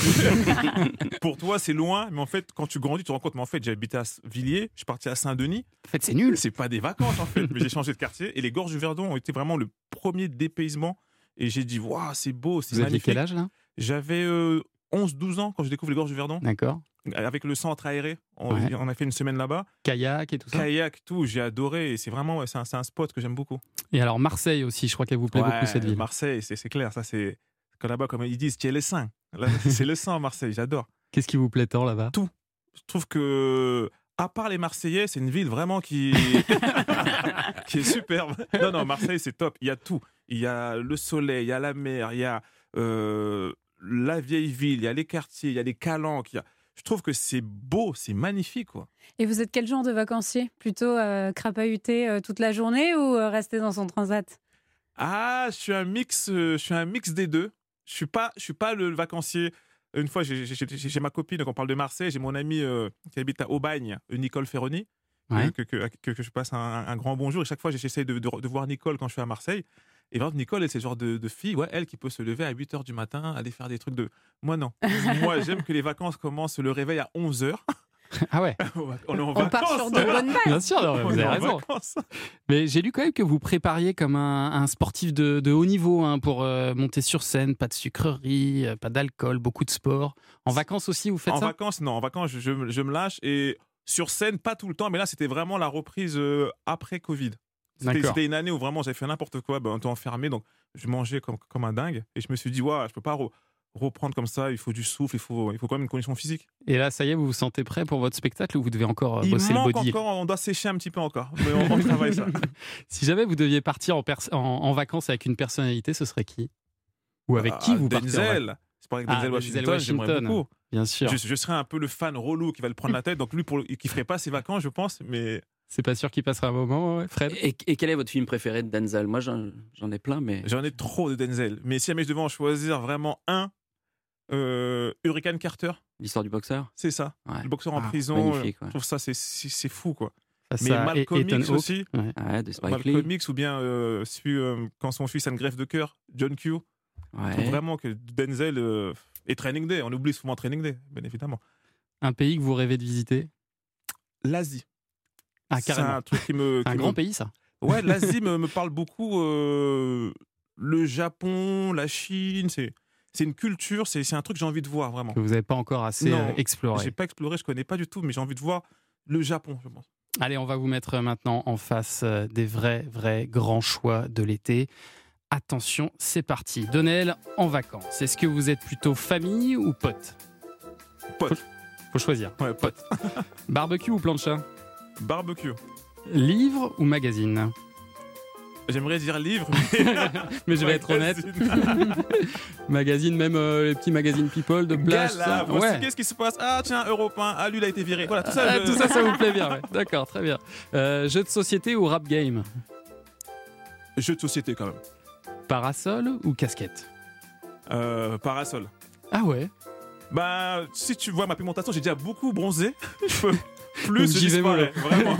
pour toi c'est loin, mais en fait quand tu grandis tu te rends compte, mais en fait j'habitais à Villiers, je suis parti à Saint-Denis. En fait c'est nul. C'est pas des vacances en fait, mais j'ai changé de quartier et les Gorges du Verdon ont été vraiment le premier dépaysement et j'ai dit waouh c'est beau, c'est magnifique. Vous aviez quel âge là? J'avais 11-12 ans quand je découvre les Gorges du Verdon. D'accord. Avec le centre aéré, on a fait une semaine là-bas. Kayak et tout ça. Kayak, tout, j'ai adoré. Et c'est vraiment, c'est un spot que j'aime beaucoup. Et alors Marseille aussi, je crois qu'elle vous plaît beaucoup cette ville. Marseille, c'est clair. Ça, c'est quand là-bas, comme ils disent, tu es le sang. Là, c'est le sang, Marseille. J'adore. Qu'est-ce qui vous plaît tant là-bas? Tout. Je trouve que, à part les Marseillais, c'est une ville vraiment qui est superbe. Non, Marseille, c'est top. Il y a tout. Il y a le soleil, il y a la mer, il y a la vieille ville, il y a les quartiers, il y a les calanques, je trouve que c'est beau, c'est magnifique, quoi. Et vous êtes quel genre de vacancier? Plutôt crapahuter toute la journée ou rester dans son transat? Ah, je suis un mix des deux. Je suis pas le vacancier. Une fois, j'ai ma copine, donc on parle de Marseille, j'ai mon ami qui habite à Aubagne, Nicole Ferroni, que je passe un grand bonjour. Et chaque fois, j'essaie de voir Nicole quand je suis à Marseille. Et par exemple, Nicole, elle, c'est le genre de fille, elle qui peut se lever à 8h du matin, aller faire des trucs de... Moi, non. Moi, j'aime que les vacances commencent le réveil à 11h. Ah ouais. On part sur de bonnes bases. Bien sûr, non, vous avez raison. Mais j'ai lu quand même que vous prépariez comme un sportif de haut niveau pour monter sur scène, pas de sucreries, pas d'alcool, beaucoup de sport. En vacances aussi, vous faites ça? En vacances, non. En vacances, je me lâche. Et sur scène, pas tout le temps. Mais là, c'était vraiment la reprise après Covid. C'était une année où vraiment j'avais fait n'importe quoi, on était enfermé, donc je mangeais comme un dingue. Et je me suis dit, je peux pas reprendre comme ça, il faut du souffle, il faut quand même une condition physique. Et là, ça y est, vous vous sentez prêt pour votre spectacle ou vous devez encore bosser le body? On doit sécher un petit peu encore, mais on travaille ça. Si jamais vous deviez partir en vacances avec une personnalité, ce serait qui? Ou avec qui vous partez? Denzel. C'est pas avec Denzel Washington, j'aimerais beaucoup. Bien sûr. Je serais un peu le fan relou qui va le prendre la tête, donc lui, qui ferait pas ses vacances, je pense, mais... C'est pas sûr qu'il passera un moment, Fred. Et quel est votre film préféré de Denzel? Moi, j'en ai plein, mais... J'en ai trop de Denzel. Mais si jamais je devais en choisir vraiment un, Hurricane Carter. L'histoire du boxeur? C'est ça. Le boxeur en prison. Magnifique, je trouve ça, c'est fou, quoi. Face mais Malcolm X aussi. De Spike Lee. Malcolm X ou bien quand son fils a une greffe de cœur, John Q. Je trouve vraiment que Denzel et Training Day. On oublie souvent Training Day, bien évidemment. Un pays que vous rêvez de visiter? L'Asie. Ah, carrément. C'est un truc qui me... un grand pays, ça. Ouais, l'Asie me parle beaucoup. Le Japon, la Chine, c'est une culture, c'est un truc que j'ai envie de voir, vraiment. Que vous n'avez pas encore assez exploré. J'ai pas exploré, je connais pas du tout, mais j'ai envie de voir le Japon, je pense. Allez, on va vous mettre maintenant en face des vrais grands choix de l'été. Attention, c'est parti. Donnel, en vacances. Est-ce que vous êtes plutôt famille ou pote? Pote. Faut choisir. Ouais, pote. Barbecue ou plancha? Barbecue. Livre ou magazine? J'aimerais dire livre, mais je vais être honnête. Magazine, même les petits magazines People de plage. Gala, voici qu'est-ce qui se passe. Ah tiens, Europe 1, ah lui il a été viré. Voilà, tout ça. Tout ça, ça vous plaît bien. Ouais. D'accord, très bien. Jeu de société ou rap game? Jeu de société quand même. Parasol ou casquette? Parasol. Ah ouais. Bah, si tu vois ma pigmentation, j'ai déjà beaucoup bronzé. Je peux plus j'y vais mollo. Vraiment.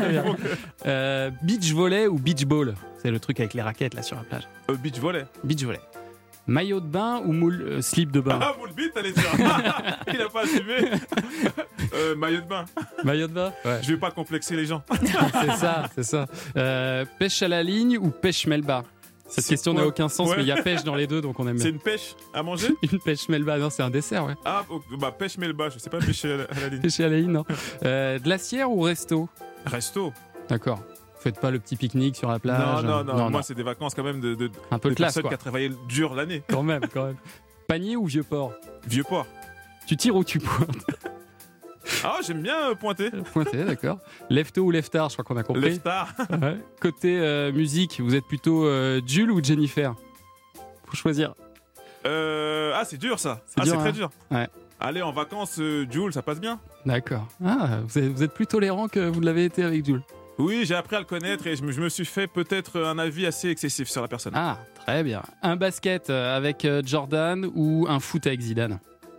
Beach volley ou beach ball? C'est le truc avec les raquettes là sur la plage. Beach volley. Beach volley. Maillot de bain ou moule slip de bain? Ah, moule bite, t'allais dire. Il a pas assumé. Maillot de bain. Maillot de bain. Ouais. Je vais pas complexer les gens. c'est ça. Pêche à la ligne ou pêche melba? Cette question n'a aucun sens, mais il y a pêche dans les deux, donc on aime bien. C'est une pêche à manger? Une pêche melba, non, c'est un dessert, ouais. Ah, bah pêche melba, je sais pas pêcher à la ligne. Pêcher à la ligne, non. Glacière ou resto? Resto. D'accord. Faites pas le petit pique-nique sur la plage. Non. Moi, c'est des vacances quand même de un peu de classe, personne quoi. qui a travaillé dur l'année. Quand même. Panier ou vieux port? Vieux port. Tu tires ou tu pointes? Ah, j'aime bien pointer. Pointer, d'accord. Lève-tôt ou lève-tard, je crois qu'on a compris. Lève-tard. Ouais. Côté musique, vous êtes plutôt Jules ou Jennifer? Faut choisir. C'est dur ça. C'est dur, très dur. Ouais. Allez, en vacances, Jules, ça passe bien. D'accord. Ah, vous êtes plus tolérant que vous l'avez été avec Jules. Oui, j'ai appris à le connaître et je me suis fait peut-être un avis assez excessif sur la personne. Ah, très bien. Un basket avec Jordan ou un foot avec Zidane?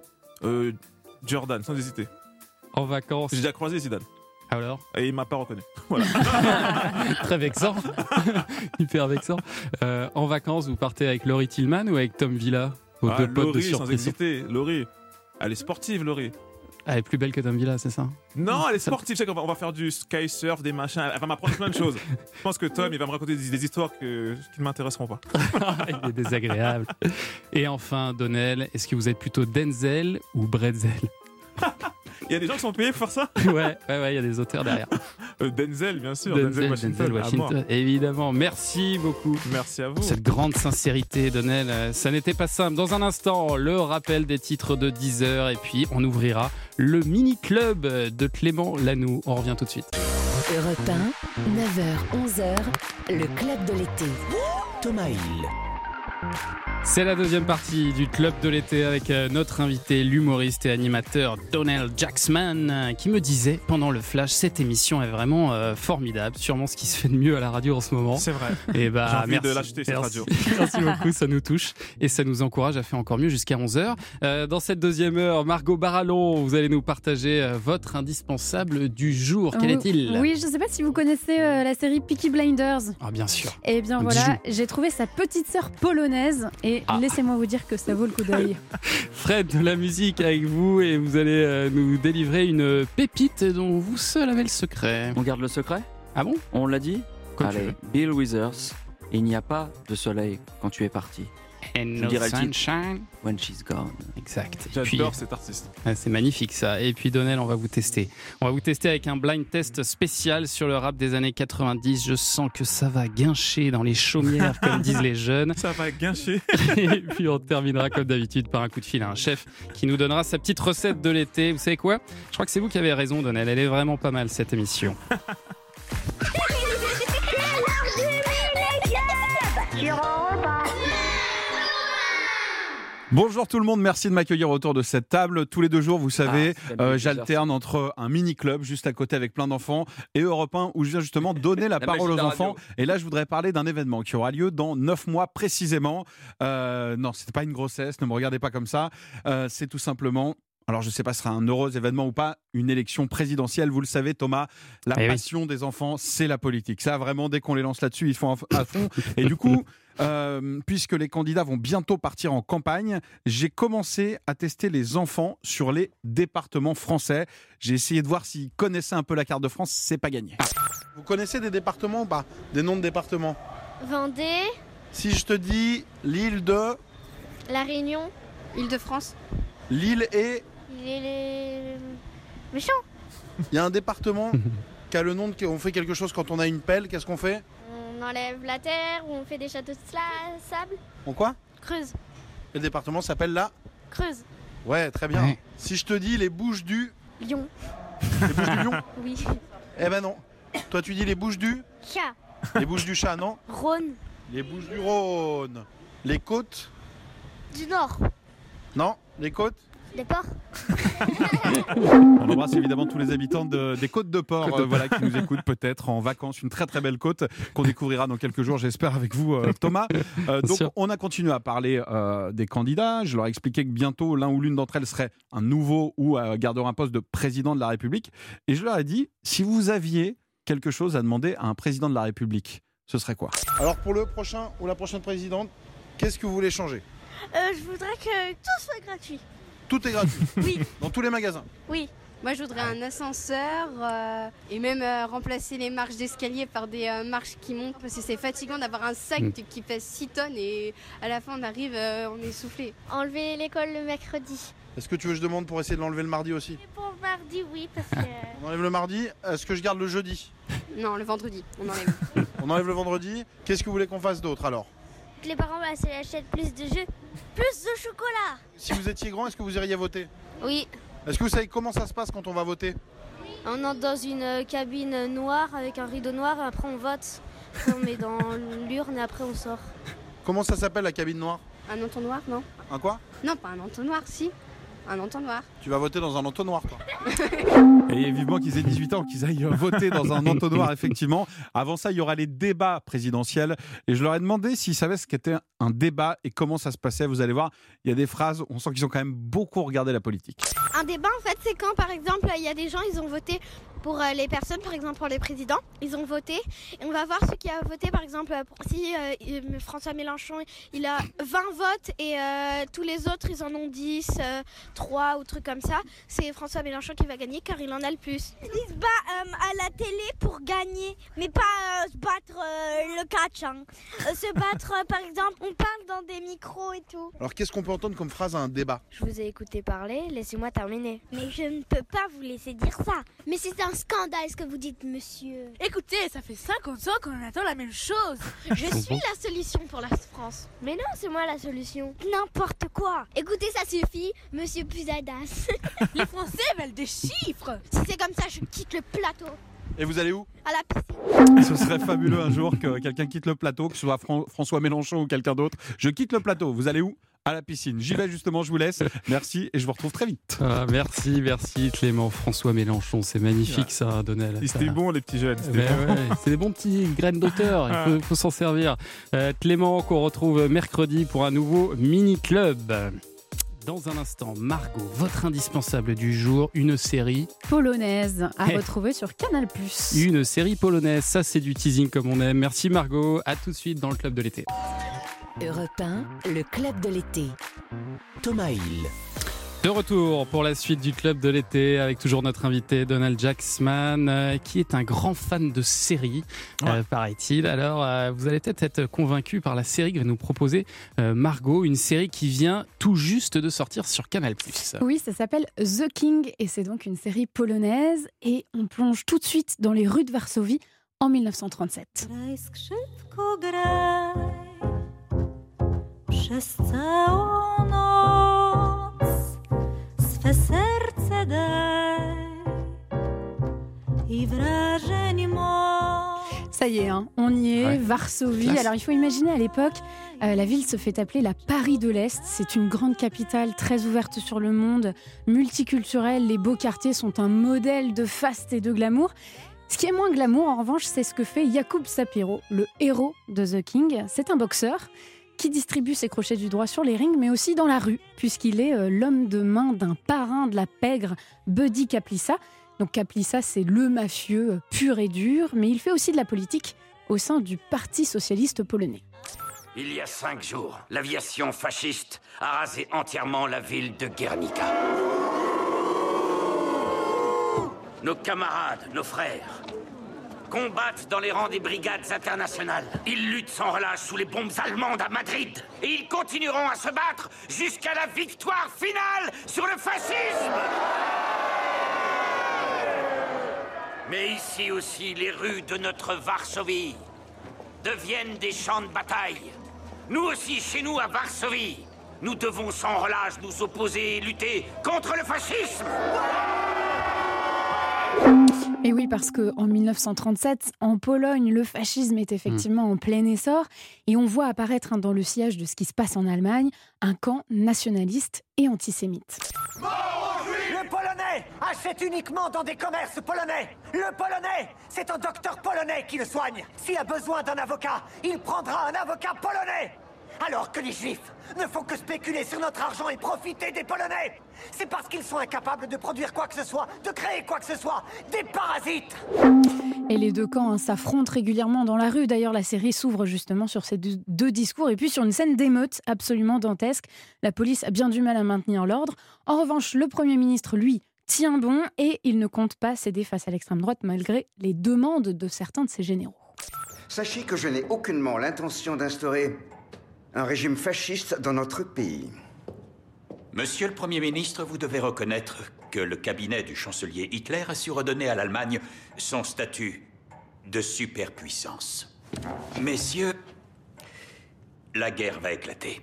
Jordan, sans hésiter. En vacances. J'ai déjà croisé Zidane. Alors? Et il m'a pas reconnu. Voilà. Très vexant. Hyper vexant. En vacances, vous partez avec Laurie Tillman ou avec Tom Villa? Vos deux potes Laurie, de surpression. sans hésiter. Laurie. Elle est sportive, Laurie. Elle est plus belle que Tom Villa, c'est ça? Non, elle est sportive. Je sais qu'on va faire du sky surf, des machins. Elle va m'apprendre plein de choses. Je pense que Tom, il va me raconter des histoires qui ne m'intéresseront pas. Il est désagréable. Et enfin, Donnel, est-ce que vous êtes plutôt Denzel ou Bretzel? Il y a des gens qui sont payés pour faire ça? Ouais, il y a des auteurs derrière. Denzel, bien sûr. Denzel Washington, évidemment. Merci beaucoup. Merci à vous. Pour cette grande sincérité, Donnel. Ça n'était pas simple. Dans un instant, le rappel des titres de 10h et puis on ouvrira le mini-club de Clément Lanoux. On revient tout de suite. Europe 1, 9h, 11h, le club de l'été. Thomas Hill. C'est la deuxième partie du club de l'été avec notre invité, l'humoriste et animateur Donnell Jacksman, qui me disait pendant le flash, cette émission est vraiment formidable, sûrement ce qui se fait de mieux à la radio en ce moment. C'est vrai. Et bah, j'ai envie merci, de l'acheter cette radio. Merci beaucoup, ça nous touche et ça nous encourage à faire encore mieux jusqu'à 11h. Dans cette deuxième heure, Margot Barallon, vous allez nous partager votre indispensable du jour. Quel est-il? Oui, je ne sais pas si vous connaissez la série Peaky Blinders. Ah, bien sûr. Eh bien voilà, j'ai trouvé sa petite sœur polonaise et laissez-moi vous dire que ça vaut le coup d'œil. Fred, de la musique avec vous et vous allez nous délivrer une pépite dont vous seul avez le secret. On garde le secret? Ah bon? On l'a dit? Comme tu Allez, veux. Bill Withers, il n'y a pas de soleil quand tu es parti. And no dirais le titre. sunshine. When she's gone. Exact. Et J'adore puis, cet artiste. c'est magnifique ça. Et puis Donnell, on va vous tester. On va vous tester avec un blind test spécial sur le rap des années 90. Je sens que ça va guincher dans les chaumières, comme disent les jeunes. Ça va guincher. Et puis on terminera comme d'habitude par un coup de fil à un chef qui nous donnera sa petite recette de l'été. Vous savez quoi? Je crois que c'est vous qui avez raison, Donnell. Elle est vraiment pas mal cette émission. Bonjour tout le monde, merci de m'accueillir autour de cette table. Tous les 2 jours, vous savez, j'alterne entre un mini-club juste à côté avec plein d'enfants et Europe 1 où je viens justement donner la parole aux enfants. Et là, je voudrais parler d'un événement qui aura lieu dans 9 mois précisément. Non, c'était pas une grossesse, ne me regardez pas comme ça. C'est tout simplement... Alors, je ne sais pas si ce sera un heureux événement ou pas, une élection présidentielle. Vous le savez, Thomas, la passion des enfants, c'est la politique. Ça, vraiment, dès qu'on les lance là-dessus, ils font à fond. Et du coup, puisque les candidats vont bientôt partir en campagne, j'ai commencé à tester les enfants sur les départements français. J'ai essayé de voir s'ils connaissaient un peu la carte de France. C'est pas gagné. Vous connaissez des départements ou pas? Des noms de départements? Vendée. Si je te dis l'île de... La Réunion. Île-de-France. L'île et... Il est méchant. Il y a un département qui a le nom de... On fait quelque chose quand on a une pelle, qu'est-ce qu'on fait? On enlève la terre ou on fait des châteaux de sable. On quoi? Creuse. Le département s'appelle la... Creuse. Ouais, très bien. Ouais. Si je te dis les Bouches du... Lyon. Les Bouches du Lion? Oui. Eh ben non. Toi tu dis les Bouches du... Chat. Les Bouches du Chat, non? Rhône. Les Bouches-du-Rhône. Les côtes. Du Nord. Non, les côtes. Des ports. On embrasse évidemment tous les habitants des Côtes de Port voilà, qui nous écoutent peut-être en vacances. Une très très belle côte qu'on découvrira dans quelques jours, j'espère, avec vous, Thomas. Donc on a continué à parler des candidats. Je leur ai expliqué que bientôt l'un ou l'une d'entre elles serait un nouveau ou garderait un poste de président de la République. Et je leur ai dit, si vous aviez quelque chose à demander à un président de la République, ce serait quoi? Alors pour le prochain ou la prochaine présidente, qu'est-ce que vous voulez changer? Je voudrais que tout soit gratuit. Tout est gratuit. Oui. Dans tous les magasins. Oui. Moi, je voudrais un ascenseur et même remplacer les marches d'escalier par des marches qui montent parce que c'est fatigant d'avoir un sac qui pèse 6 tonnes et à la fin on arrive, on est essoufflé. Enlever l'école le mercredi. Est-ce que tu veux que je demande pour essayer de l'enlever le mardi aussi? Et pour mardi, oui, parce que... On enlève le mardi. Est-ce que je garde le jeudi? Non, le vendredi, on enlève. On enlève le vendredi. Qu'est-ce que vous voulez qu'on fasse d'autre alors? Que les parents achètent plus de jeux, plus de chocolat. Si vous étiez grand, est-ce que vous iriez voter? Oui. Est-ce que vous savez comment ça se passe quand on va voter? On entre dans une cabine noire avec un rideau noir et après on vote. Après, on met dans l'urne et après on sort. Comment ça s'appelle la cabine noire? Un entonnoir, non? Un quoi? Non, pas un entonnoir, si. Un entonnoir. Tu vas voter dans un entonnoir, toi. Et vivement qu'ils aient 18 ans, qu'ils aillent voter dans un entonnoir, effectivement. Avant ça, il y aura les débats présidentiels. Et je leur ai demandé s'ils savaient ce qu'était un débat et comment ça se passait. Vous allez voir, il y a des phrases, on sent qu'ils ont quand même beaucoup regardé la politique. Un débat, en fait, c'est quand, par exemple, il y a des gens, ils ont voté pour les personnes, par exemple, pour les présidents. Ils ont voté. Et on va voir ceux qui a voté, par exemple, si François Mélenchon, il a 20 votes et tous les autres, ils en ont 10, 3 ou trucs comme ça. C'est François Mélenchon qui va gagner car il en a le plus. Il se bat à la télé pour gagner, mais pas se battre le catch. Hein. Se battre, par exemple, on parle dans des micros et tout. Alors qu'est-ce qu'on peut entendre comme phrase à un débat? Je vous ai écouté parler, laissez-moi terminer. Mais je ne peux pas vous laisser dire ça. Mais c'est un scandale ce que vous dites, monsieur. Écoutez, ça fait 50 ans qu'on attend la même chose. Je suis la solution pour la France. Mais non, c'est moi la solution. N'importe quoi. Écoutez, ça suffit, monsieur Pusadas. Les Français veulent des chiffres. Si c'est comme ça, je quitte le plateau. Et vous allez où? À la piscine. Ce serait fabuleux un jour que quelqu'un quitte le plateau, que ce soit François Mélenchon ou quelqu'un d'autre. Je quitte le plateau. Vous allez où? À la piscine. J'y vais justement, je vous laisse. Merci et je vous retrouve très vite. Merci Clément. François Mélenchon, c'est magnifique ça, Donel. C'était bon les petits jeunes. C'est des bons petits graines d'auteur, il faut s'en servir. Clément qu'on retrouve mercredi pour un nouveau mini-club. Dans un instant, Margot, votre indispensable du jour, une série polonaise à retrouver sur Canal+. Une série polonaise, ça c'est du teasing comme on aime. Merci Margot, à tout de suite dans le Club de l'été. Europe 1, le Club de l'été. Thomas Hill. De retour pour la suite du Club de l'été avec toujours notre invité Donald Jacksman qui est un grand fan de séries, paraît-il. Alors vous allez peut-être être convaincu par la série que va nous proposer Margot, une série qui vient tout juste de sortir sur Canal+. Oui, ça s'appelle The King et c'est donc une série polonaise et on plonge tout de suite dans les rues de Varsovie en 1937. Ça y est, hein, on y est, Varsovie. Classe. Alors il faut imaginer à l'époque, la ville se fait appeler la Paris de l'Est. C'est une grande capitale très ouverte sur le monde, multiculturelle. Les beaux quartiers sont un modèle de faste et de glamour. Ce qui est moins glamour, en revanche, c'est ce que fait Jakub Sapiro, le héros de The King. C'est un boxeur qui distribue ses crochets du droit sur les rings, mais aussi dans la rue, puisqu'il est l'homme de main d'un parrain de la pègre, Buddy Kaplica. Donc Kaplica, c'est le mafieux pur et dur, mais il fait aussi de la politique au sein du Parti socialiste polonais. Il y a 5 jours, l'aviation fasciste a rasé entièrement la ville de Guernica. Nos camarades, nos frères, combattent dans les rangs des brigades internationales. Ils luttent sans relâche sous les bombes allemandes à Madrid. Et ils continueront à se battre jusqu'à la victoire finale sur le fascisme. Mais ici aussi, les rues de notre Varsovie deviennent des champs de bataille. Nous aussi, chez nous, à Varsovie, nous devons sans relâche nous opposer et lutter contre le fascisme. Et oui, parce qu'en 1937, en Pologne, le fascisme est effectivement en plein essor et on voit apparaître dans le sillage de ce qui se passe en Allemagne un camp nationaliste et antisémite. Le Polonais achète uniquement dans des commerces polonais. Le Polonais, c'est un docteur polonais qui le soigne. S'il a besoin d'un avocat, il prendra un avocat polonais. Alors que les Juifs ne font que spéculer sur notre argent et profiter des Polonais. C'est parce qu'ils sont incapables de produire quoi que ce soit, de créer quoi que ce soit. Des parasites. Et les deux camps s'affrontent régulièrement dans la rue. D'ailleurs, la série s'ouvre justement sur ces deux discours et puis sur une scène d'émeute absolument dantesque. La police a bien du mal à maintenir l'ordre. En revanche, le Premier ministre, lui, tient bon et il ne compte pas céder face à l'extrême droite malgré les demandes de certains de ses généraux. Sachez que je n'ai aucunement l'intention d'instaurer un régime fasciste dans notre pays. Monsieur le Premier ministre, vous devez reconnaître que le cabinet du chancelier Hitler a su redonner à l'Allemagne son statut de superpuissance. Messieurs, la guerre va éclater.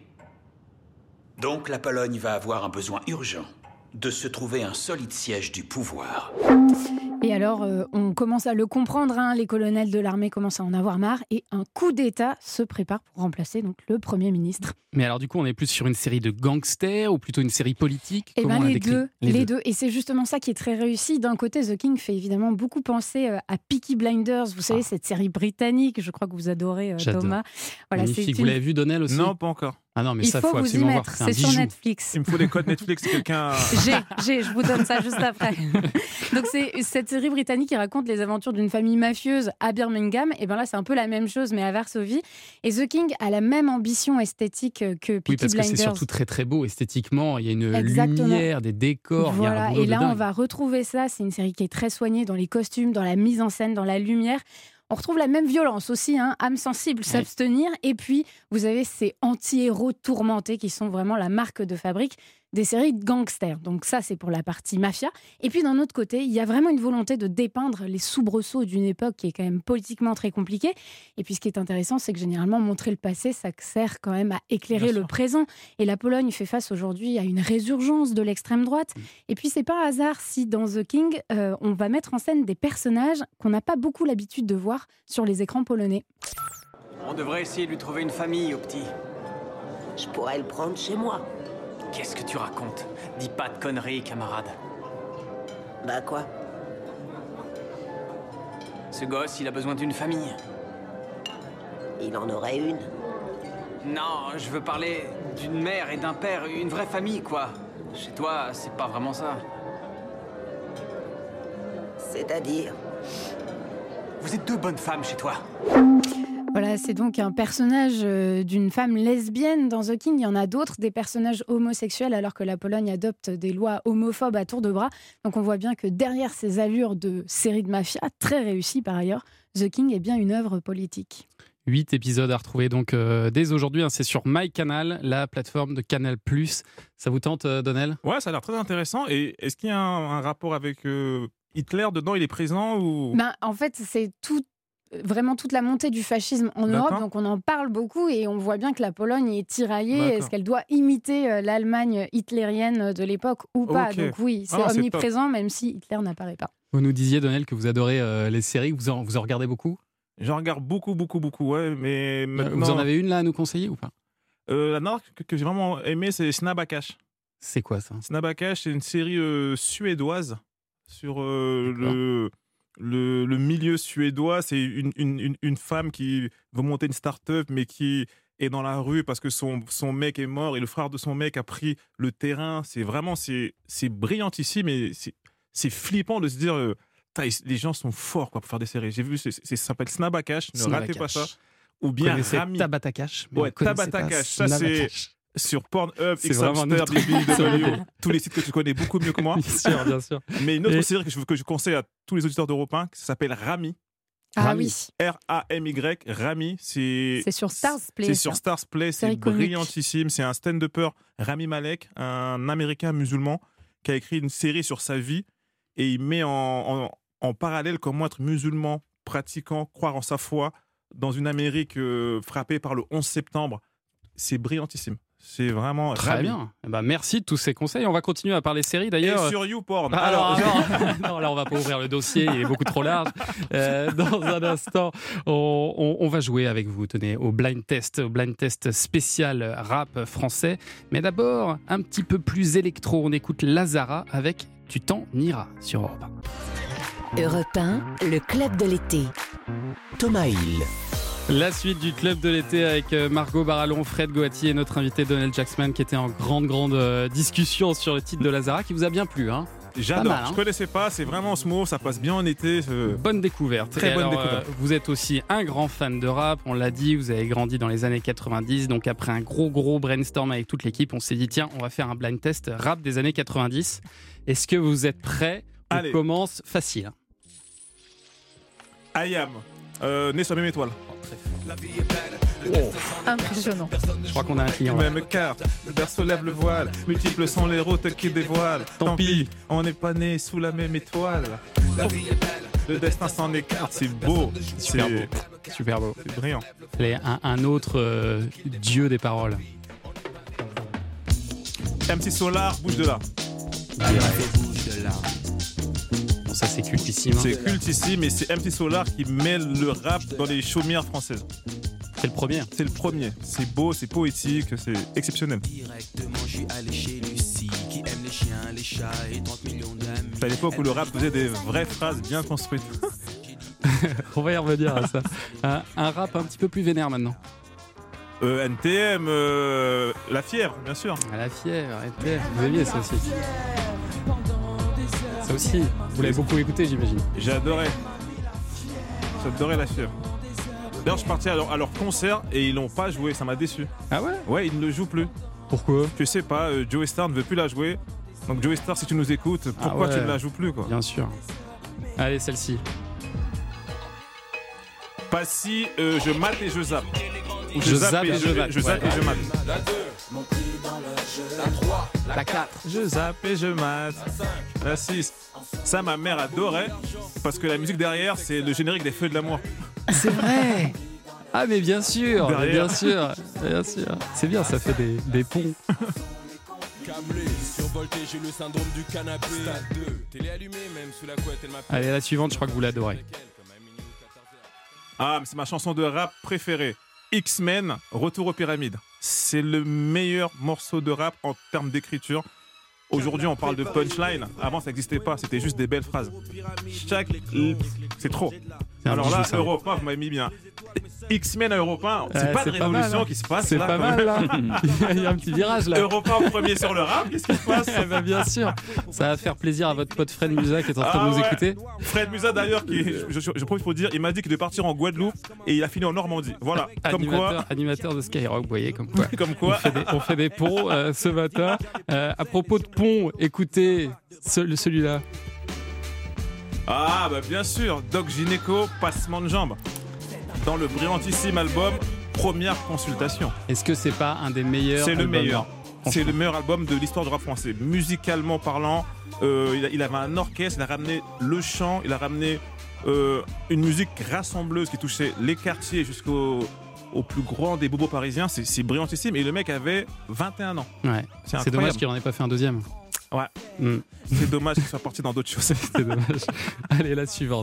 Donc la Pologne va avoir un besoin urgent de se trouver un solide siège du pouvoir. Et alors, on commence à le comprendre, les colonels de l'armée commencent à en avoir marre et un coup d'État se prépare pour remplacer donc, le Premier ministre. Mais alors du coup, on est plus sur une série de gangsters ou plutôt une série politique? Eh bien les deux. Et c'est justement ça qui est très réussi. D'un côté, The King fait évidemment beaucoup penser à Peaky Blinders. Vous savez, cette série britannique, je crois que vous adorez, Thomas. Voilà, magnifique. Vous l'avez vu, Donnel, aussi? Non, pas encore. Ah non, mais il ça, faut vous y mettre, c'est sur Netflix. Il me faut des codes Netflix, quelqu'un... Je vous donne ça juste après. Donc c'est cette série britannique qui raconte les aventures d'une famille mafieuse à Birmingham. Et bien là, c'est un peu la même chose, mais à Varsovie. Et The King a la même ambition esthétique que Peaky Blinders. Oui, parce que c'est surtout très très beau esthétiquement. Il y a une lumière, des décors. Voilà, il y a un boulot et là, de dingue. on va retrouver ça. C'est une série qui est très soignée dans les costumes, dans la mise en scène, dans la lumière. On retrouve la même violence aussi, âme sensible, s'abstenir. Et puis, vous avez ces anti-héros tourmentés qui sont vraiment la marque de fabrique des séries de gangsters. Donc ça, c'est pour la partie mafia. Et puis, d'un autre côté, il y a vraiment une volonté de dépeindre les soubresauts d'une époque qui est quand même politiquement très compliquée. Et puis, ce qui est intéressant, c'est que généralement, montrer le passé, ça sert quand même à éclairer le présent. Et la Pologne fait face aujourd'hui à une résurgence de l'extrême droite. Et puis, c'est pas un hasard si, dans The King, on va mettre en scène des personnages qu'on n'a pas beaucoup l'habitude de voir sur les écrans polonais. On devrait essayer de lui trouver une famille au petit. Je pourrais le prendre chez moi. Qu'est-ce que tu racontes? Dis pas de conneries, camarade. Bah quoi? Ce gosse, il a besoin d'une famille. Il en aurait une. Non, je veux parler d'une mère et d'un père, une vraie famille, quoi. Chez toi, c'est pas vraiment ça. C'est-à-dire? Vous êtes deux bonnes femmes chez toi. Voilà, c'est donc un personnage d'une femme lesbienne dans The King. Il y en a d'autres, des personnages homosexuels, alors que la Pologne adopte des lois homophobes à tour de bras. Donc on voit bien que derrière ces allures de série de mafia, très réussie par ailleurs, The King est bien une œuvre politique. 8 épisodes à retrouver donc dès aujourd'hui. C'est sur MyCanal, la plateforme de Canal+. Ça vous tente, Donnel? Ouais, ça a l'air très intéressant. Et est-ce qu'il y a un rapport avec Hitler dedans? Il est présent ou... En fait, c'est vraiment toute la montée du fascisme en Europe, donc on en parle beaucoup et on voit bien que la Pologne est tiraillée. Est-ce qu'elle doit imiter l'Allemagne hitlérienne de l'époque ou pas? Donc oui, c'est omniprésent, même si Hitler n'apparaît pas. Vous nous disiez, Donnel, que vous adorez les séries, vous en regardez beaucoup? J'en regarde beaucoup, ouais, mais maintenant... Vous en avez une là à nous conseiller ou pas? La dernière que j'ai vraiment aimée, c'est Snabba Cash. C'est quoi ça? Snabba Cash, c'est une série suédoise sur le milieu suédois. C'est une femme qui veut monter une start-up, mais qui est dans la rue parce que son mec est mort et le frère de son mec a pris le terrain. C'est vraiment, c'est brillantissime et c'est flippant de se dire... les gens sont forts pour faire des séries. J'ai vu, ça s'appelle Snabba Cash, ne ratez pas ça. Ou bien Rami. Tabata Cash. Ouais, Tabata Cash. Ça, c'est sur Pornhub, Xhamster, BBW, tous les sites que tu connais beaucoup mieux que moi. Bien sûr. Mais une autre série que je conseille à tous les auditeurs d'Europe 1, ça s'appelle Rami. Oui. R-A-M-Y, Rami. C'est sur Stars Play. C'est sur Stars Play, c'est brillantissime. C'est un stand-upper, Rami Malek, un Américain musulman, qui a écrit une série sur sa vie et il met en parallèle comment être musulman, pratiquant, croire en sa foi dans une Amérique frappée par le 11 septembre. C'est brillantissime. C'est vraiment très bien. Merci de tous ces conseils. On va continuer à parler séries d'ailleurs. Et sur YouPorn. Alors, non, là on va pas ouvrir le dossier, il est beaucoup trop large. Dans un instant, on va jouer avec vous, tenez, au blind test spécial rap français. Mais d'abord, un petit peu plus électro. On écoute Lazara avec Tu t'en iras sur Europe 1. Europe 1, le club de l'été. Thomas Hill. La suite du club de l'été avec Margot Barallon, Fred Goati et notre invité Donald Jacksman qui était en grande discussion sur le titre de Lazara qui vous a bien plu, hein? J'adore, je connaissais pas, c'est vraiment smooth, ça passe bien en été. Bonne découverte. Très bonne découverte. Vous êtes aussi un grand fan de rap, on l'a dit, vous avez grandi dans les années 90, donc après un gros brainstorm avec toute l'équipe, on s'est dit tiens, on va faire un blind test rap des années 90. Est-ce que vous êtes prêts? On commence facile. I am, né sur la même étoile. Oh. Impressionnant. Je crois qu'on a un client. Même carte, le berceau lève le voile. Multiples sont les routes qui dévoilent. Tant pis, on n'est pas né sous la même étoile. Le destin s'en écarte, c'est beau. Super beau. C'est brillant. Un autre dieu des paroles. MC Solar, bouge de là. Bouge de là. Bon, ça c'est cultissime. C'est cultissime et c'est MC Solar qui mêle le rap dans les chaumières françaises. C'est le premier. C'est le premier. C'est beau, c'est poétique, c'est exceptionnel. C'est à l'époque où le rap faisait des vraies phrases bien construites. On va y revenir à ça. Un rap un petit peu plus vénère maintenant. NTM, La Fièvre, bien sûr. La Fièvre, NTM, vous aimiez ça aussi. Ça aussi, vous l'avez beaucoup écouté, j'imagine. J'adorais La Fièvre. D'ailleurs, je suis parti à leur concert et ils l'ont pas joué, ça m'a déçu. Ah ouais? Ouais, ils ne le jouent plus. Pourquoi? Je sais pas, Joey Starr ne veut plus la jouer. Donc Joey Starr, si tu nous écoutes, pourquoi tu ne la joues plus, quoi? Bien sûr. Allez, celle-ci. Pas si je mate et je zappe. Ou je zappe et je zappe et je mate. La 2, mon prix dans le jeu. La 3, la 4. Je zappe et je mate. La 6. Ça, ma mère adorait parce que la musique derrière, c'est le générique des Feux de l'amour. C'est vrai. Ah mais bien sûr, bien sûr. C'est bien, ça fait des ponts. Câblé, survolté, j'ai le syndrome du canapé. Stade 2, télé allumée, même sous la couette, elle m'appelle. Allez, la suivante, je crois que vous l'adorez. Ah, mais c'est ma chanson de rap préférée. X-Men, Retour aux pyramides. C'est le meilleur morceau de rap en termes d'écriture. Aujourd'hui, on parle de punchline. Avant, ça n'existait pas. C'était juste des belles phrases. C'est trop. Alors là, Europe 1, vous m'avez mis bien. X-Men à Europe 1, c'est pas de révolution mal, hein. Qui se passe. C'est là, pas mal, là. Il y a un petit virage, là. Europe 1 premier sur le rap, qu'est-ce qui se passe? Ben, bien sûr. Ça va faire plaisir à votre pote Fred Musa qui est en train de nous écouter. Fred Musa, d'ailleurs, je profite pour dire, il m'a dit qu'il devait partir en Guadeloupe et il a fini en Normandie. Voilà. Animateur de Skyrock, vous voyez, comme quoi. Comme quoi. On fait des ponts ce matin. À propos de ponts, écoutez celui-là. Ah, bah bien sûr, Doc Gynéco, Passement de jambes. Dans le brillantissime album Première consultation. Est-ce que c'est pas un des meilleurs? C'est le meilleur. C'est le meilleur album de l'histoire du rap français. Musicalement parlant, il avait un orchestre, il a ramené le chant, il a ramené une musique rassembleuse qui touchait les quartiers jusqu'au plus grand des bobos parisiens. C'est brillantissime. Et le mec avait 21 ans. Ouais. C'est dommage qu'il n'en ait pas fait un deuxième. Ouais. C'est dommage qu'il soit parti dans d'autres choses. C'est dommage. Allez, la suivante.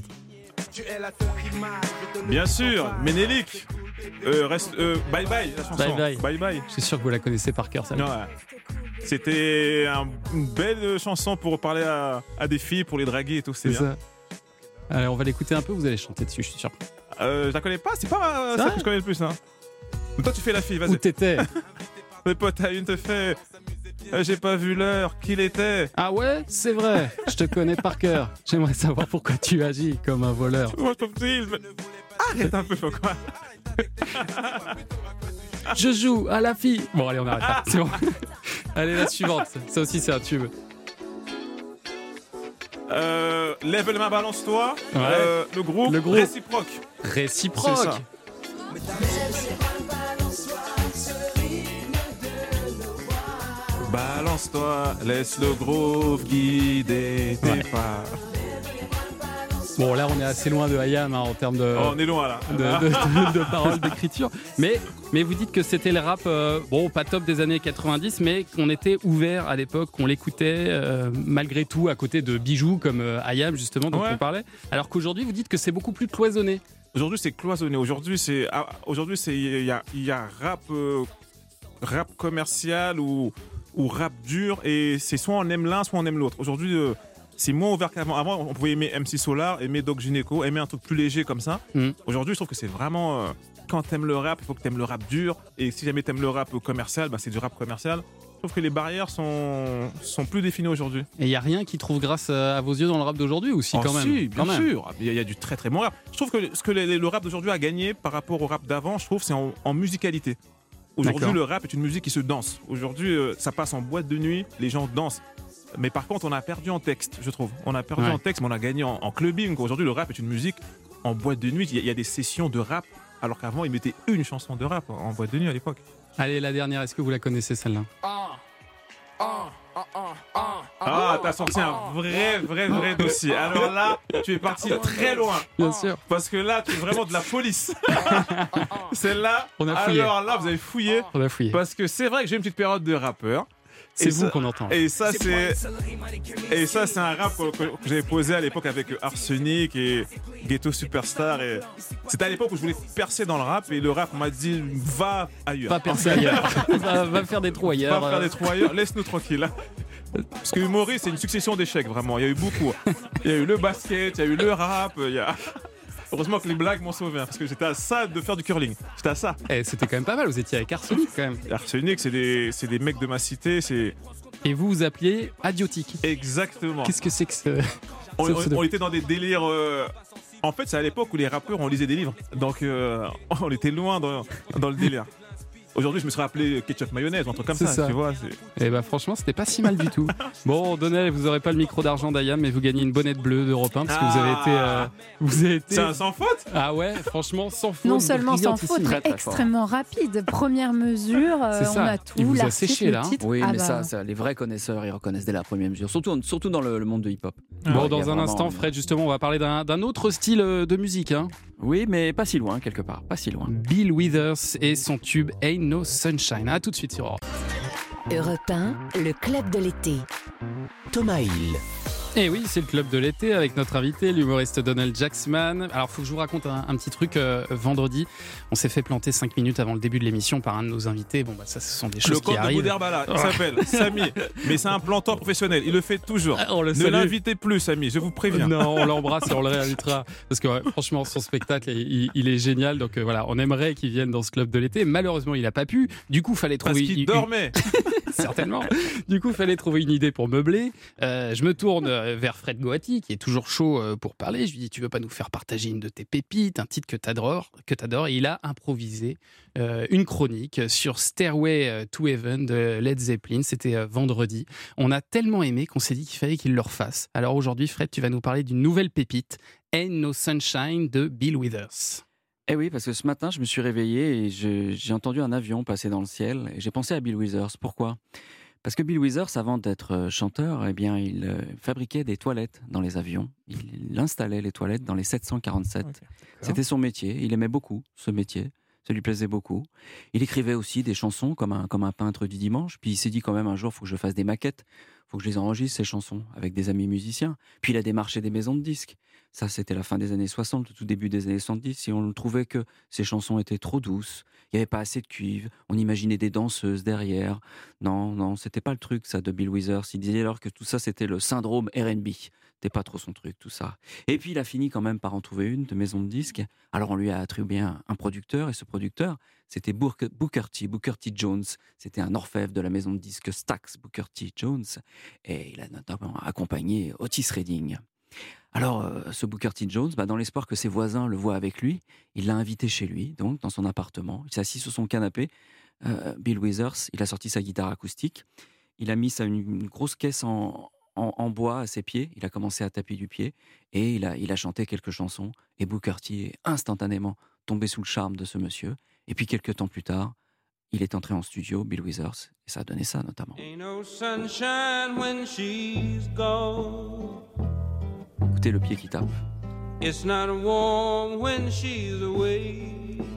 Bien sûr, Ménélique. Bye Bye, la chanson. Bye Bye. Je suis sûr que vous la connaissez par cœur, ça. Ouais. C'était une belle chanson pour parler à des filles, pour les draguer et tout. C'est bien. Ça. Allez, on va l'écouter un peu, vous allez chanter dessus, je suis sûr. Je la connais pas, c'est pas ça que je connais le plus. Hein. Mais toi, tu fais la fille, vas-y. Où t'étais? Le pote à une te fait. J'ai pas vu l'heure qu'il était. Ah ouais, c'est vrai. Je te connais par cœur. J'aimerais savoir pourquoi tu agis comme un voleur. Moi, je trouve arrête un peu, faut quoi. Je joue à la fille. Bon, allez, on arrête là. C'est bon. Allez, la suivante. Ça aussi, c'est un tube. Lève les mains, balance-toi. Ouais. Le groupe. Réciproque. Réciproque. C'est ça. Balance-toi, laisse le groove guider tes pas. Bon, là, on est assez loin de IAM en termes de. Oh, on est loin là. De paroles, d'écriture. Mais vous dites que c'était le rap, pas top des années 90, mais qu'on était ouvert à l'époque, qu'on l'écoutait malgré tout à côté de bijoux comme IAM, justement, dont on parlait. Alors qu'aujourd'hui, vous dites que c'est beaucoup plus cloisonné. Aujourd'hui, c'est cloisonné. Aujourd'hui, il y a rap commercial ou rap dur, et c'est soit on aime l'un, soit on aime l'autre. Aujourd'hui, c'est moins ouvert qu'avant. Avant, on pouvait aimer MC Solar, aimer Doc Gynéco, aimer un truc plus léger comme ça. Aujourd'hui, je trouve que c'est vraiment... quand t'aimes le rap, il faut que t'aimes le rap dur. Et si jamais t'aimes le rap commercial, c'est du rap commercial. Je trouve que les barrières sont plus définies aujourd'hui. Et il n'y a rien qui trouve grâce à vos yeux dans le rap d'aujourd'hui aussi, quand même. Si, bien sûr. Il y a du très très bon rap. Je trouve que ce que le rap d'aujourd'hui a gagné par rapport au rap d'avant, je trouve, c'est en musicalité. Aujourd'hui, le rap est une musique qui se danse. Aujourd'hui, ça passe en boîte de nuit, les gens dansent. Mais par contre, on a perdu en texte, je trouve. On a perdu en texte, mais on a gagné en clubbing. Aujourd'hui, le rap est une musique en boîte de nuit. Il y a des sessions de rap, alors qu'avant, ils mettaient une chanson de rap en boîte de nuit à l'époque. Allez, la dernière, est-ce que vous la connaissez celle-là? Ah, t'as sorti un vrai dossier. Alors là, tu es parti très loin. Bien sûr. Parce que là, tu es vraiment de la police. Celle-là, on a fouillé. Alors là, vous avez fouillé. On a fouillé. Parce que c'est vrai que j'ai une petite période de rappeur. C'est vous qu'on entend. Et ça, c'est un rap que j'avais posé à l'époque avec Arsenic et Ghetto Superstar. Et c'était à l'époque où je voulais percer dans le rap, et le rap m'a dit va ailleurs. Va percer ailleurs. va faire des trous ailleurs. Va faire des trous ailleurs. Laisse-nous tranquille. Parce que l'humorisme, c'est une succession d'échecs, vraiment. Il y a eu beaucoup. Il y a eu le basket, il y a eu le rap. Heureusement que les blagues m'ont sauvé, parce que j'étais à ça de faire du curling. J'étais à ça. C'était quand même pas mal, vous étiez avec Arsenic quand même. Arsenic, c'est des mecs de ma cité. Et vous vous appeliez Adiotique. Exactement. Qu'est-ce que c'est que ce... On était dans des délires... En fait, c'est à l'époque où les rappeurs, on lisait des livres. Donc, on était loin dans le délire. Aujourd'hui, je me serais appelé Ketchup Mayonnaise, un truc comme ça. Tu vois, et franchement, c'était pas si mal du tout. Bon, Donnel, vous aurez pas le micro d'argent d'IAM, mais vous gagnez une bonnette bleue d'Europe 1 parce que vous avez été. C'est un sans faute. Ah ouais, franchement, sans faute. Non seulement sans faute, mais extrêmement rapide. Première mesure, on a tout. Il vous a séché là. Oui, mais ça, les vrais connaisseurs, ils reconnaissent dès la première mesure. Surtout dans le monde de hip-hop. Bon, dans un instant, Fred, justement, on va parler d'un autre style de musique. Oui, mais pas si loin, quelque part. Pas si loin. Bill Withers et son tube Ain't No Sunshine. À tout de suite sur Europe. Europe 1, le club de l'été. Thomas Hill. Et oui, c'est le club de l'été avec notre invité, l'humoriste Donald Jacksman. Alors, il faut que je vous raconte un petit truc. Vendredi, on s'est fait planter 5 minutes avant le début de l'émission par un de nos invités. Bon, ça, ce sont des choses qui arrivent. Le comte de Boudherbala, il s'appelle Samy. Mais c'est un planteur professionnel. Il le fait toujours. Ne l'invitez plus, Samy, je vous préviens. Non, on l'embrasse et on le réinvitera. Parce que franchement, son spectacle, il est génial. Donc voilà, on aimerait qu'il vienne dans ce club de l'été. Malheureusement, il n'a pas pu. Du coup, il fallait trouver... Parce qu'il dormait. Certainement. Du coup, il fallait trouver une idée pour meubler. Je me tourne vers Fred Goati, qui est toujours chaud pour parler. Je lui dis, tu veux pas nous faire partager une de tes pépites, un titre que t'adores. Et il a improvisé une chronique sur Stairway to Heaven de Led Zeppelin. C'était vendredi. On a tellement aimé qu'on s'est dit qu'il fallait qu'il le refasse. Alors aujourd'hui, Fred, tu vas nous parler d'une nouvelle pépite, Ain't No Sunshine de Bill Withers. Eh oui, parce que ce matin, je me suis réveillé et j'ai entendu un avion passer dans le ciel et j'ai pensé à Bill Withers. Pourquoi ? Parce que Bill Withers, avant d'être chanteur, eh bien, il fabriquait des toilettes dans les avions. Il installait les toilettes dans les 747. Okay, c'était son métier. Il aimait beaucoup ce métier. Ça lui plaisait beaucoup. Il écrivait aussi des chansons comme un peintre du dimanche. Puis il s'est dit quand même un jour, il faut que je fasse des maquettes. Il faut que je les enregistre, ces chansons, avec des amis musiciens. Puis il a démarché des maisons de disques. Ça, c'était la fin des années 60, le tout début des années 70. Et on trouvait que ces chansons étaient trop douces. Il n'y avait pas assez de cuivre. On imaginait des danseuses derrière. Non, c'était pas le truc, ça, de Bill Withers. Il disait alors que tout ça, c'était le syndrome R&B. C'était pas trop son truc, tout ça. Et puis, il a fini quand même par en trouver une de maison de disques. Alors, on lui a attribué un producteur. Et ce producteur, c'était Booker T. Jones. C'était un orfèvre de la maison de disques Stax, Booker T. Jones. Et il a notamment accompagné Otis Redding. Alors, ce Booker T. Jones, dans l'espoir que ses voisins le voient avec lui, il l'a invité chez lui, donc dans son appartement. Il s'est assis sur son canapé. Bill Withers, il a sorti sa guitare acoustique. Il a mis une grosse caisse en bois à ses pieds. Il a commencé à taper du pied et il a chanté quelques chansons. Et Booker T est instantanément tombé sous le charme de ce monsieur. Et puis, quelques temps plus tard, il est entré en studio, Bill Withers, et ça a donné ça notamment. Ain't no sunshine when she's gone. Écoutez le pied qui tape. It's not warm when she's away.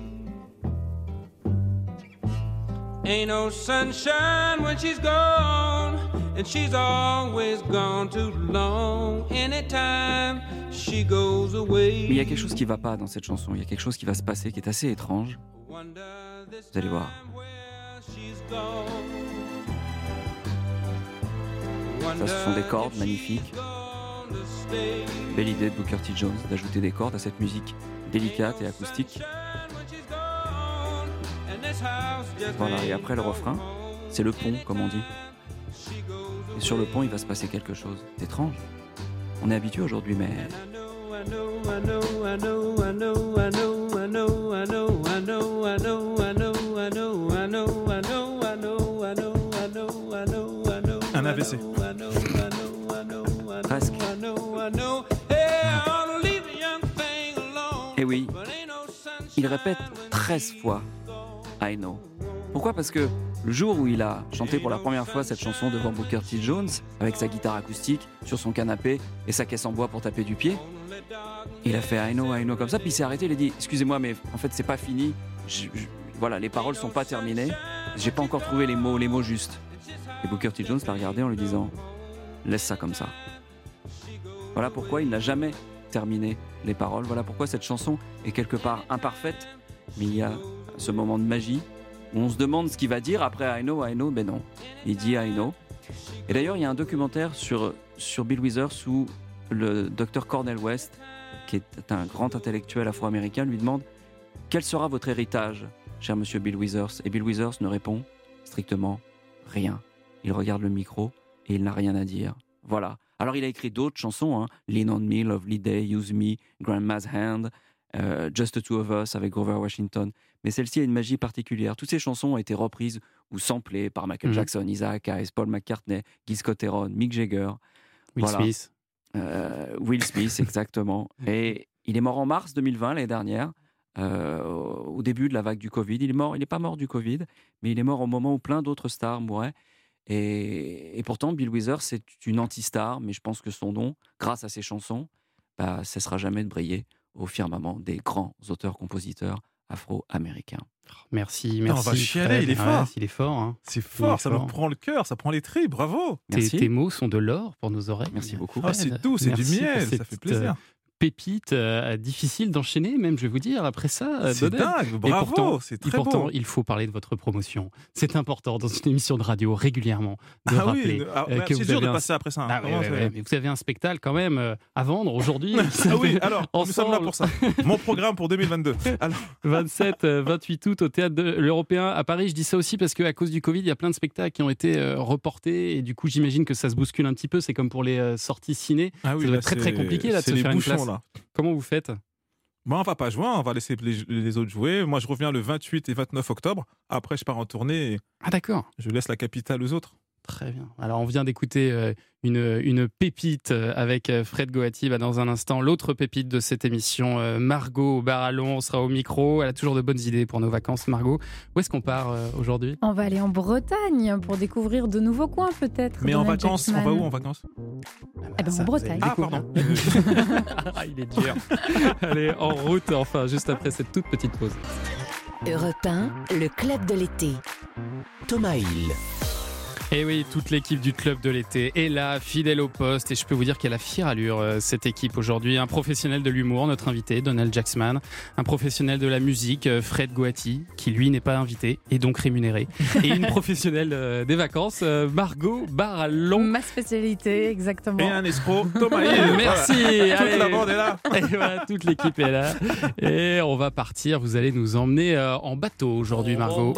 Ain't no sunshine when she's gone, and she's always gone too long. Anytime she goes away. Mais il y a quelque chose qui va pas dans cette chanson, il y a quelque chose qui va se passer qui est assez étrange. Vous allez voir. Ça, ce sont des cordes magnifiques. Belle idée de Booker T. Jones d'ajouter des cordes à cette musique délicate et acoustique. Voilà, et après le refrain, c'est le pont, comme on dit. Et sur le pont, il va se passer quelque chose d'étrange. On est habitué aujourd'hui, mais... Un AVC. Presque. Et oui, il répète 13 fois I know. Pourquoi ? Parce que le jour où il a chanté pour la première fois cette chanson devant Booker T. Jones, avec sa guitare acoustique sur son canapé et sa caisse en bois pour taper du pied, il a fait I know comme ça, puis il s'est arrêté, il a dit excusez-moi, mais en fait c'est pas fini, voilà, les paroles sont pas terminées, j'ai pas encore trouvé les mots justes. Et Booker T. Jones l'a regardé en lui disant laisse ça comme ça. Voilà pourquoi il n'a jamais terminé les paroles, voilà pourquoi cette chanson est quelque part imparfaite, mais il y a ce moment de magie où on se demande ce qu'il va dire après I know, mais non, il dit I know. Et d'ailleurs il y a un documentaire sur Bill Withers où le docteur Cornel West, qui est un grand intellectuel afro-américain, lui demande quel sera votre héritage, cher monsieur Bill Withers. Et Bill Withers ne répond strictement rien. Il regarde le micro et il n'a rien à dire. Voilà. Alors il a écrit d'autres chansons, Lean on Me, Lovely Day, Use Me, Grandma's Hand, Just the Two of Us avec Grover Washington. Mais celle-ci a une magie particulière. Toutes ces chansons ont été reprises ou samplées par Michael Jackson, Isaac Hayes, Paul McCartney, Guy Scott-Heron, Mick Jagger. Will Smith. Will Smith, exactement. Et il est mort en mars 2020, l'année dernière, au début de la vague du Covid. Il n'est pas mort du Covid, mais il est mort au moment où plein d'autres stars mouraient. Et pourtant, Bill Withers, c'est une anti-star, mais je pense que son nom, grâce à ses chansons, ne cessera jamais de briller au firmament des grands auteurs-compositeurs afro-américains. Merci. On va chialer, il est fort. Il est fort. Hein. C'est fort, ça nous prend le cœur, ça prend les tripes, bravo. Tes mots sont de l'or pour nos oreilles. Merci beaucoup. C'est doux, c'est du miel, ça fait plaisir. Pépite, difficile d'enchaîner, même, je vais vous dire, après ça. C'est dingue, bravo, c'est très beau. Pourtant, il faut parler de votre promotion. C'est important dans une émission de radio, régulièrement, de rappeler que vous avez de passer après ça. Mais vous avez un spectacle quand même à vendre aujourd'hui. Alors, nous sommes là pour ça. Mon programme pour 2022. Alors. 27, 28 août au Théâtre de l'Européen à Paris. Je dis ça aussi parce qu'à cause du Covid, il y a plein de spectacles qui ont été reportés et du coup, j'imagine que ça se bouscule un petit peu. C'est comme pour les sorties ciné. Ça doit être très compliqué là, de se faire une place. Comment vous faites ? On va pas jouer, on va laisser les autres jouer. Moi, je reviens le 28 et 29 octobre. Après, je pars en tournée. Ah d'accord. Je laisse la capitale aux autres. Très bien. Alors, on vient d'écouter une pépite avec Fred Goati. Dans un instant, l'autre pépite de cette émission, Margot Barallon, sera au micro. Elle a toujours de bonnes idées pour nos vacances. Margot, où est-ce qu'on part aujourd'hui ? On va aller en Bretagne pour découvrir de nouveaux coins, peut-être. Mais en vacances, on va où en vacances ? En Bretagne. Ah, pardon. Il est dur. Allez, en route, enfin, juste après cette toute petite pause. Europe 1, le club de l'été. Thomas Hill. Et oui, toute l'équipe du club de l'été est là, fidèle au poste, et je peux vous dire qu'elle a fière allure, cette équipe aujourd'hui. Un professionnel de l'humour, notre invité, Donald Jacksman. Un professionnel de la musique, Fred Goati, qui lui n'est pas invité et donc rémunéré. Et une professionnelle des vacances, Margot Barallon. Ma spécialité, exactement. Et un escroc, Thomas Hill. Merci. Toute la bande est là. Et voilà, toute l'équipe est là. Et on va partir, vous allez nous emmener en bateau aujourd'hui, Margot.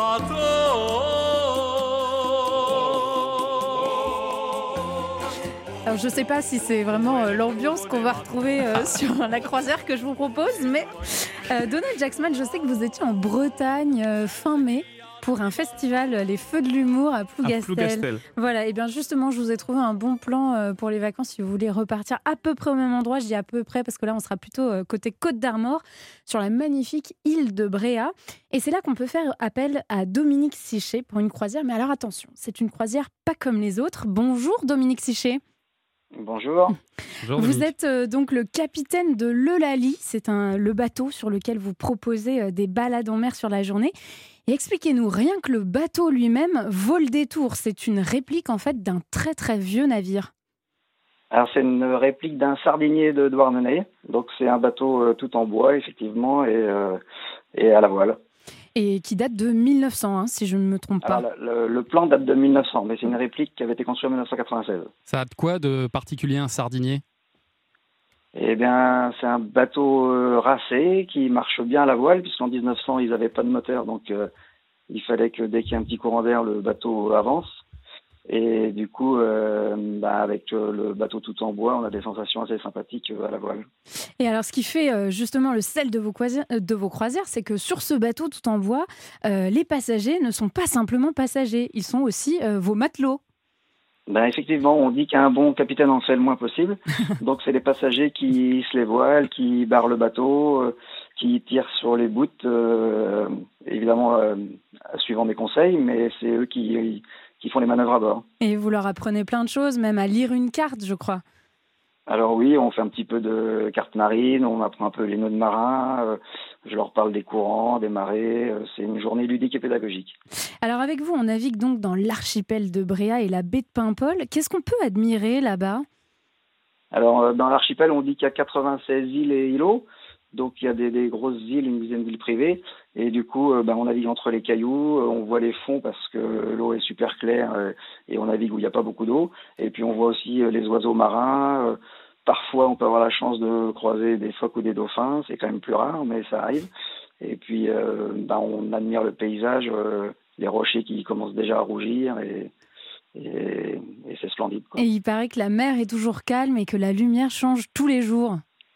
Alors je ne sais pas si c'est vraiment l'ambiance qu'on va retrouver sur la croisière que je vous propose, mais Donald Jacksman, je sais que vous étiez en Bretagne fin mai pour un festival, les Feux de l'humour à Plougastel. Voilà, et bien justement, je vous ai trouvé un bon plan pour les vacances si vous voulez repartir à peu près au même endroit. Je dis à peu près parce que là, on sera plutôt côté Côte d'Armor, sur la magnifique île de Bréa. Et c'est là qu'on peut faire appel à Dominique Sichet pour une croisière. Mais alors attention, c'est une croisière pas comme les autres. Bonjour Dominique Sichet. Bonjour. Vous êtes donc le capitaine de l'Eulalie, c'est le bateau sur lequel vous proposez des balades en mer sur la journée. Et expliquez-nous, rien que le bateau lui-même vaut le détour. C'est une réplique en fait d'un très très vieux navire. Alors c'est une réplique d'un sardinier de Douarnenez. Donc c'est un bateau tout en bois effectivement et à la voile. Et qui date de 1900, hein, si je ne me trompe pas. Alors, le plan date de 1900, mais c'est une réplique qui avait été construite en 1996. Ça a de quoi de particulier un sardinier ? Eh bien, c'est un bateau racé qui marche bien à la voile, puisqu'en 1900, ils n'avaient pas de moteur, donc il fallait que dès qu'il y a un petit courant d'air, le bateau avance. Et du coup, avec le bateau tout en bois, on a des sensations assez sympathiques à la voile. Et alors, ce qui fait justement le sel de vos croisières, c'est que sur ce bateau tout en bois, les passagers ne sont pas simplement passagers, ils sont aussi vos matelots. Effectivement, on dit qu'un bon capitaine en fait le moins possible. Donc, c'est les passagers qui se les voilent, qui barrent le bateau, qui tirent sur les bouts, évidemment, suivant mes conseils, mais c'est eux qui font les manœuvres à bord. Et vous leur apprenez plein de choses, même à lire une carte, je crois. Alors oui, on fait un petit peu de carte marine, on apprend un peu les nœuds de marins, je leur parle des courants, des marées, c'est une journée ludique et pédagogique. Alors avec vous, on navigue donc dans l'archipel de Bréa et la baie de Paimpol. Qu'est-ce qu'on peut admirer là-bas ? Alors dans l'archipel, on dit qu'il y a 96 îles et îlots, donc il y a des grosses îles, une dizaine d'îles privées, et du coup on navigue entre les cailloux, on voit les fonds parce que l'eau est super claire et on navigue où il n'y a pas beaucoup d'eau, et puis on voit aussi les oiseaux marins, parfois on peut avoir la chance de croiser des phoques ou des dauphins, c'est quand même plus rare mais ça arrive, et puis on admire le paysage, les rochers qui commencent déjà à rougir et c'est splendide, quoi. Et il paraît que la mer est toujours calme et que la lumière change tous les jours.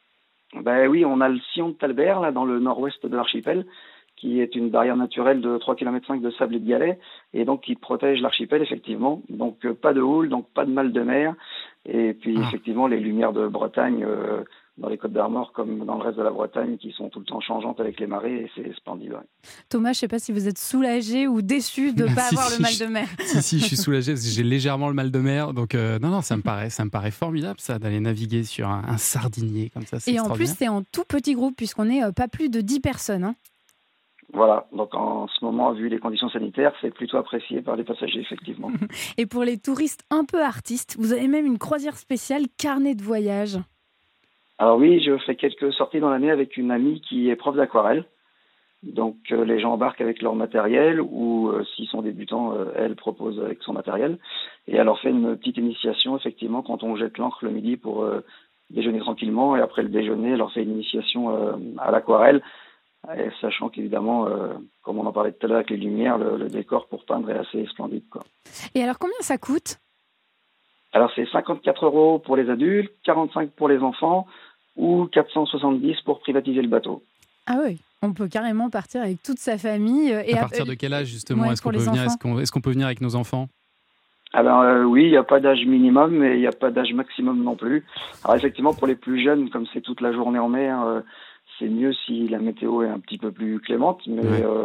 Oui, on a le sillon de Talbert, là, dans le nord-ouest de l'archipel, qui est une barrière naturelle de 3,5 km de sable et de galets, et donc qui protège l'archipel, effectivement. Donc, pas de houle, donc pas de mal de mer. Et puis, effectivement, les lumières de Bretagne, dans les Côtes d'Armor, comme dans le reste de la Bretagne, qui sont tout le temps changeantes avec les marées, et c'est splendide. Ouais. Thomas, je ne sais pas si vous êtes soulagé ou déçu de ne pas avoir le mal de mer. Si, je suis soulagé parce que j'ai légèrement le mal de mer. Donc, non, ça me paraît formidable, ça, d'aller naviguer sur un sardinier comme ça. Et en plus, c'est en tout petit groupe, puisqu'on n'est pas plus de 10 personnes. Hein. Voilà, donc en ce moment, vu les conditions sanitaires, c'est plutôt apprécié par les passagers, effectivement. Et pour les touristes un peu artistes, vous avez même une croisière spéciale carnet de voyage. Alors oui, je fais quelques sorties dans l'année avec une amie qui est prof d'aquarelle. Donc les gens embarquent avec leur matériel ou s'ils sont débutants, elle propose avec son matériel. Et elle leur fait une petite initiation, effectivement, quand on jette l'ancre le midi pour déjeuner tranquillement. Et après le déjeuner, elle leur fait une initiation à l'aquarelle. Et sachant qu'évidemment, comme on en parlait tout à l'heure avec les lumières, le décor pour peindre est assez splendide, quoi. Et alors, combien ça coûte ? Alors, c'est 54 € pour les adultes, 45 pour les enfants ou 470 pour privatiser le bateau. Ah oui, on peut carrément partir avec toute sa famille. Et à partir de quel âge, justement, est-ce qu'on peut venir avec nos enfants ? Alors oui, il n'y a pas d'âge minimum, mais il n'y a pas d'âge maximum non plus. Alors effectivement, pour les plus jeunes, comme c'est toute la journée en mer, c'est mieux si la météo est un petit peu plus clémente, mais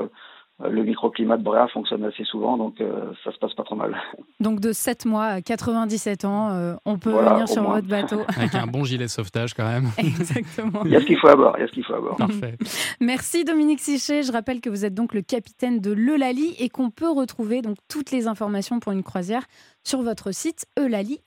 le microclimat de Bréa fonctionne assez souvent, donc ça se passe pas trop mal. Donc de 7 mois à 97 ans, on peut venir sur votre bateau. Avec un bon gilet de sauvetage quand même. Exactement. Il y a ce qu'il faut à bord, Parfait. Merci Dominique Sichet. Je rappelle que vous êtes donc le capitaine de l'Eulalie et qu'on peut retrouver donc toutes les informations pour une croisière sur votre site eulalie,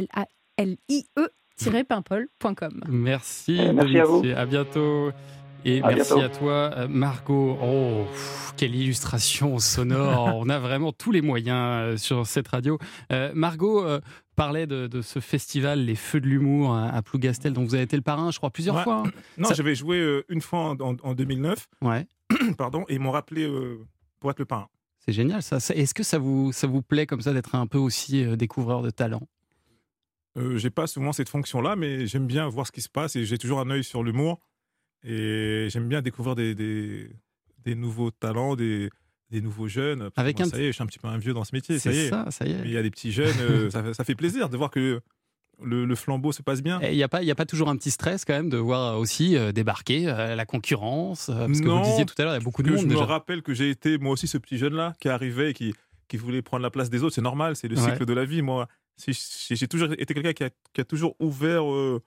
EULALIE-paimpol.com. Merci. Merci à vous. À bientôt. Et merci à toi, Margot. Oh, quelle illustration sonore. On a vraiment tous les moyens sur cette radio. Margot parlait de ce festival, les Feux de l'Humour à Plougastel, dont vous avez été le parrain, je crois, plusieurs fois. Hein. Non, j'avais joué une fois en 2009. Ouais. Pardon, et ils m'ont rappelé pour être le parrain. C'est génial, ça. Est-ce que ça vous plaît comme ça d'être un peu aussi découvreur de talent ? J'ai pas souvent cette fonction-là, mais j'aime bien voir ce qui se passe et j'ai toujours un œil sur l'humour. Et j'aime bien découvrir des nouveaux talents, des nouveaux jeunes. Ça y est, je suis un petit peu un vieux dans ce métier. Ça y est. Mais il y a des petits jeunes, ça fait plaisir de voir que le flambeau se passe bien. Il n'y a pas toujours un petit stress quand même de voir aussi débarquer la concurrence parce que vous disiez tout à l'heure, il y a beaucoup de monde déjà. Je me rappelle que j'ai été moi aussi ce petit jeune-là qui arrivait et qui voulait prendre la place des autres. C'est normal, c'est le cycle de la vie. Moi, J'ai toujours été quelqu'un qui a toujours ouvert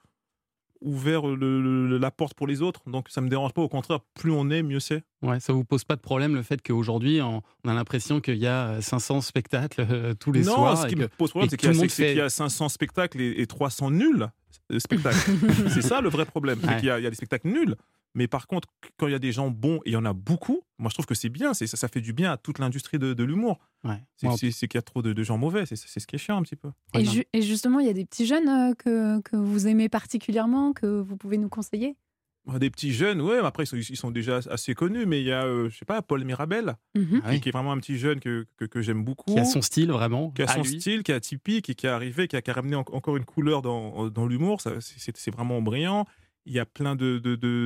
la porte pour les autres, donc ça me dérange pas, au contraire, plus on est, mieux c'est. Ouais, ça vous pose pas de problème le fait qu'aujourd'hui on a l'impression qu'il y a 500 spectacles tous les soirs? Non, ce qui me pose problème, c'est qu'il y a 500 spectacles et 300 nuls spectacles. C'est ça le vrai problème, c'est qu'il y a des spectacles nuls. Mais par contre, quand il y a des gens bons, et il y en a beaucoup, moi je trouve que c'est bien, ça fait du bien à toute l'industrie de l'humour. Ouais. C'est qu'il y a trop de gens mauvais, c'est ce qui est chiant un petit peu. Et justement, il y a des petits jeunes que vous aimez particulièrement, que vous pouvez nous conseiller? Des petits jeunes, ouais, mais après ils sont déjà assez connus, mais il y a, je sais pas, Paul Mirabel, qui est vraiment un petit jeune que j'aime beaucoup. Qui a son style vraiment. Qui a son style, qui est atypique et qui est arrivé, qui a ramené encore une couleur dans l'humour, c'est vraiment brillant. Il y a plein de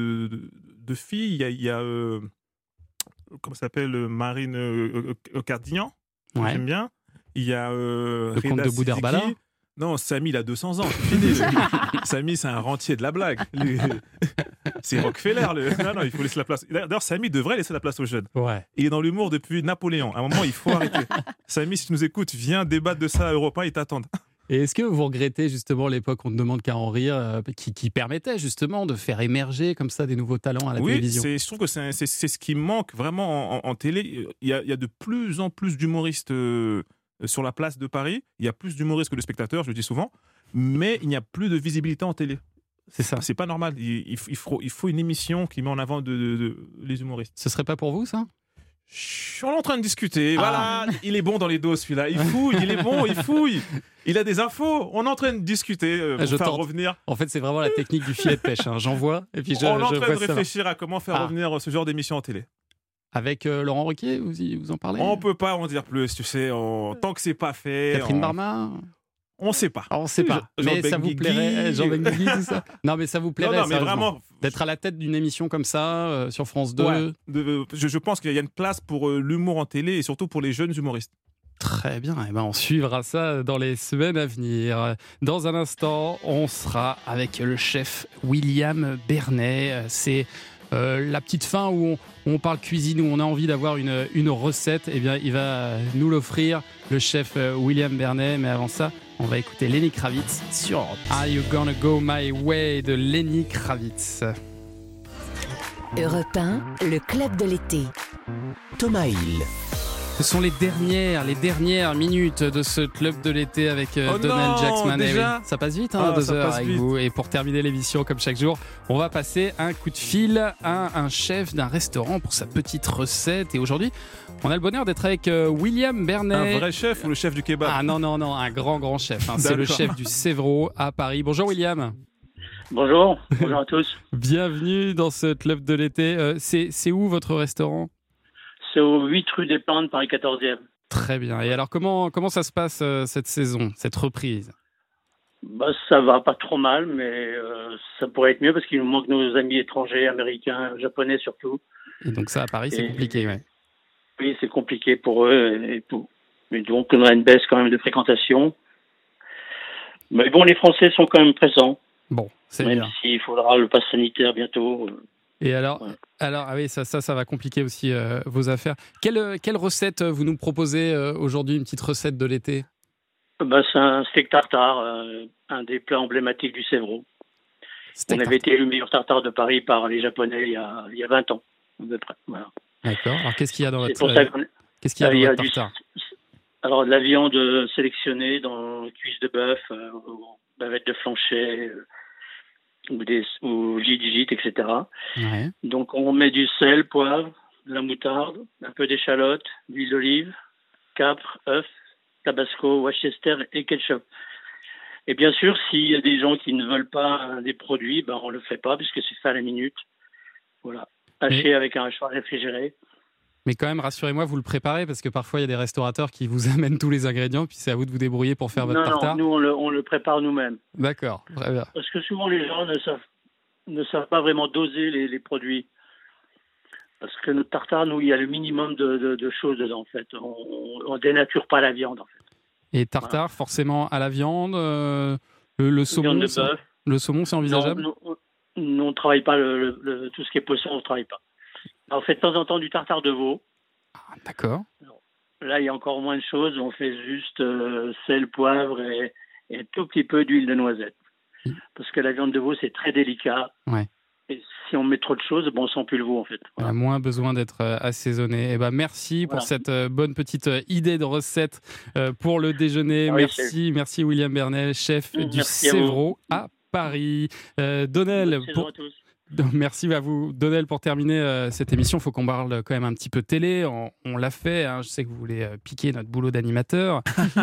filles. Il y a comment ça s'appelle, Marine Cardignan, que j'aime bien. Il y a le comte de Boudherbala. Non, Samy, il a 200 ans. C'est fini. Samy, c'est un rentier de la blague. C'est Rockefeller. Non, il faut laisser la place. D'ailleurs, Samy devrait laisser la place aux jeunes. Ouais. Il est dans l'humour depuis Napoléon. À un moment, il faut arrêter. Samy, si tu nous écoutes, viens débattre de ça à Europe 1, ils t'attendent. Et est-ce que vous regrettez justement l'époque où on ne demande qu'à en rire, qui permettait justement de faire émerger comme ça des nouveaux talents à la télévision? Oui, je trouve que c'est ce qui manque vraiment en télé. Il y a de plus en plus d'humoristes sur la place de Paris. Il y a plus d'humoristes que de spectateurs, je le dis souvent, mais il n'y a plus de visibilité en télé. C'est ça. C'est pas normal. Il faut une émission qui met en avant les humoristes. Ce serait pas pour vous, ça? On est en train de discuter. Voilà, il est bon dans les dos, celui-là. Il fouille, il est bon, il fouille. Il a des infos. On est en train de discuter pour faire revenir. En fait, c'est vraiment la technique du filet de pêche. J'envoie et puis on est en train de réfléchir à comment faire revenir ce genre d'émission en télé. Avec Laurent Ruquier, vous en parlez? On peut pas en dire plus, tu sais. Tant que c'est pas fait. Catherine Barma. On sait pas. On sait pas. Mais ça vous plairait, Jean Benguigui, tout ça? Non, mais ça vous plairait, non, mais vraiment, d'être à la tête d'une émission comme ça, sur France 2? Ouais, je pense qu'il y a une place pour l'humour en télé et surtout pour les jeunes humoristes. Très bien, et ben on suivra ça dans les semaines à venir. Dans un instant, on sera avec le chef William Bernet. C'est la petite fin où on parle cuisine, où on a envie d'avoir une recette. Eh bien, il va nous l'offrir, le chef William Bernet. Mais avant ça, on va écouter Lenny Kravitz sur Europe. Are You Gonna Go My Way de Lenny Kravitz. Europe 1, le club de l'été. Thomas Hill. Ce sont les dernières minutes de ce club de l'été avec Donald Jacksman. Déjà ça passe vite, 2 heures avec vous. Et pour terminer l'émission, comme chaque jour, on va passer un coup de fil à un chef d'un restaurant pour sa petite recette. Et aujourd'hui, on a le bonheur d'être avec William Bernet. Un vrai chef ou le chef du kebab? Ah non, un grand chef. C'est le chef du Séveraud à Paris. Bonjour William. Bonjour à tous. Bienvenue dans ce club de l'été. C'est où votre restaurant? C'est au 8 rue des Plantes, Paris 14e. Très bien. Et alors, comment ça se passe cette saison, cette reprise? Ça va pas trop mal, mais ça pourrait être mieux parce qu'il nous manque nos amis étrangers, américains, japonais surtout. Et donc ça, à Paris, c'est compliqué, ouais. Oui, c'est compliqué pour eux et tout. Mais donc, on a une baisse quand même de fréquentation. Mais bon, les Français sont quand même présents. Bon, c'est bien. Même s'il faudra le pass sanitaire bientôt. Et alors, ah oui, ça va compliquer aussi vos affaires. Quelle recette vous nous proposez aujourd'hui, une petite recette de l'été? C'est un steak tartare, un des plats emblématiques du Séveraud. On avait été élu meilleur tartare de Paris par les Japonais il y a 20 ans, à peu près. Voilà. D'accord. Alors, qu'est-ce qu'il y a dans votre tartare? Alors, de la viande sélectionnée dans cuisse de bœuf, bavette de flanchet, ou gîte, etc. Ouais. Donc, on met du sel, poivre, de la moutarde, un peu d'échalote, d'huile d'olive, capre, œuf, tabasco, Worcester et ketchup. Et bien sûr, s'il y a des gens qui ne veulent pas des produits, on ne le fait pas puisque c'est fait à la minute. Voilà. Haché avec un hachoir réfrigéré. Mais quand même, rassurez-moi, vous le préparez parce que parfois il y a des restaurateurs qui vous amènent tous les ingrédients, puis c'est à vous de vous débrouiller pour faire votre tartare. Non, nous on le prépare nous-mêmes. D'accord, très bien. Parce que souvent les gens ne savent pas vraiment doser les produits. Parce que notre tartare, nous, il y a le minimum de choses dedans en fait. On dénature pas la viande en fait. Et tartare, forcément à la viande, le saumon. Viande de bœuf. Le saumon, c'est envisageable? Non, nous on ne travaille pas tout ce qui est poisson, on ne travaille pas. On fait de temps en temps du tartare de veau. Ah, d'accord. Là, il y a encore moins de choses. On fait juste sel, poivre et un tout petit peu d'huile de noisette. Parce que la viande de veau, c'est très délicat. Ouais. Et si on met trop de choses, on sent plus le veau, en fait. On a moins besoin d'être assaisonné. Eh ben, merci pour cette bonne petite idée de recette pour le déjeuner. Oui, merci William Bernel, chef du Sévreau à Paris. Donnel, à tous. Merci à vous. Donnel, pour terminer cette émission, il faut qu'on parle quand même un petit peu télé. On l'a fait, hein. Je sais que vous voulez piquer notre boulot d'animateur,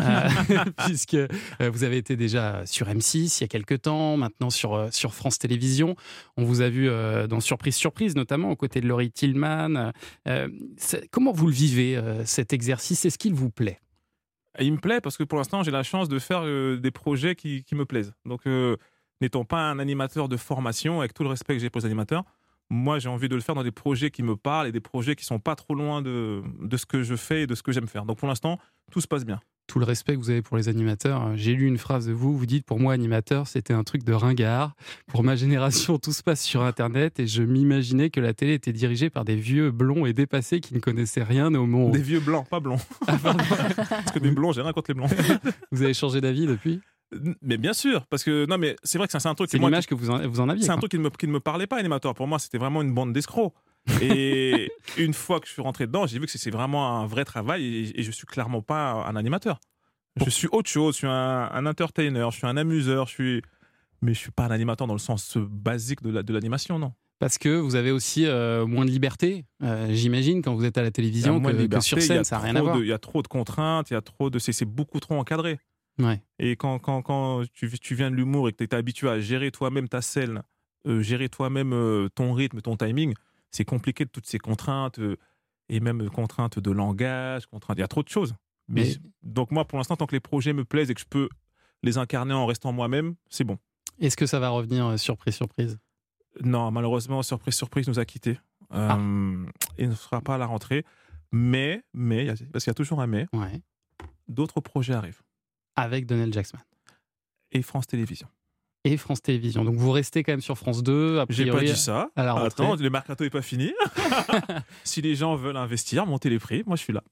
puisque vous avez été déjà sur M6 il y a quelques temps, maintenant sur France Télévisions. On vous a vu dans Surprise, notamment aux côtés de Laurie Tillman. Comment vous le vivez, cet exercice? Est-ce qu'il vous plaît? Il me plaît parce que pour l'instant, j'ai la chance de faire des projets qui me plaisent. Donc, n'étant pas un animateur de formation, avec tout le respect que j'ai pour les animateurs, moi j'ai envie de le faire dans des projets qui me parlent et des projets qui sont pas trop loin de ce que je fais et de ce que j'aime faire. Donc pour l'instant, tout se passe bien. Tout le respect que vous avez pour les animateurs. J'ai lu une phrase de vous dites, pour moi animateur c'était un truc de ringard. Pour ma génération, tout se passe sur Internet et je m'imaginais que la télé était dirigée par des vieux blonds et dépassés qui ne connaissaient rien au monde. Des vieux blancs, pas blonds. Parce que des blonds, j'ai rien contre les blonds. Vous avez changé d'avis depuis? Mais bien sûr, parce que non, mais c'est vrai que c'est un truc. C'est l'image que vous en aviez. C'est un truc qui ne me parlait pas, animateur. Pour moi, c'était vraiment une bande d'escrocs. Et une fois que je suis rentré dedans, j'ai vu que c'est vraiment un vrai travail et je suis clairement pas un animateur. Je suis autre chose. Je suis un entertainer, je suis un amuseur, mais je suis pas un animateur dans le sens basique de l'animation, non. Parce que vous avez aussi moins de liberté, j'imagine, quand vous êtes à la télévision, que sur scène, ça n'a rien à voir. Il y a trop de contraintes, c'est beaucoup trop encadré. Ouais. Et quand tu viens de l'humour et que tu es habitué à gérer toi-même ta scène, gérer toi-même ton rythme, ton timing, c'est compliqué de toutes ces contraintes, et même contraintes de langage, il y a trop de choses. Donc moi, pour l'instant, tant que les projets me plaisent et que je peux les incarner en restant moi-même, c'est bon. Est-ce que ça va revenir surprise? Non, malheureusement, surprise nous a quittés. Et ne sera pas à la rentrée. Mais, parce qu'il y a toujours un mais, d'autres projets arrivent. Avec Donnel Jacksman. Et France Télévisions. Donc vous restez quand même sur France 2, a priori. J'ai pas dit ça. Attends, le mercato n'est pas fini. Si les gens veulent investir, monter les prix, moi je suis là.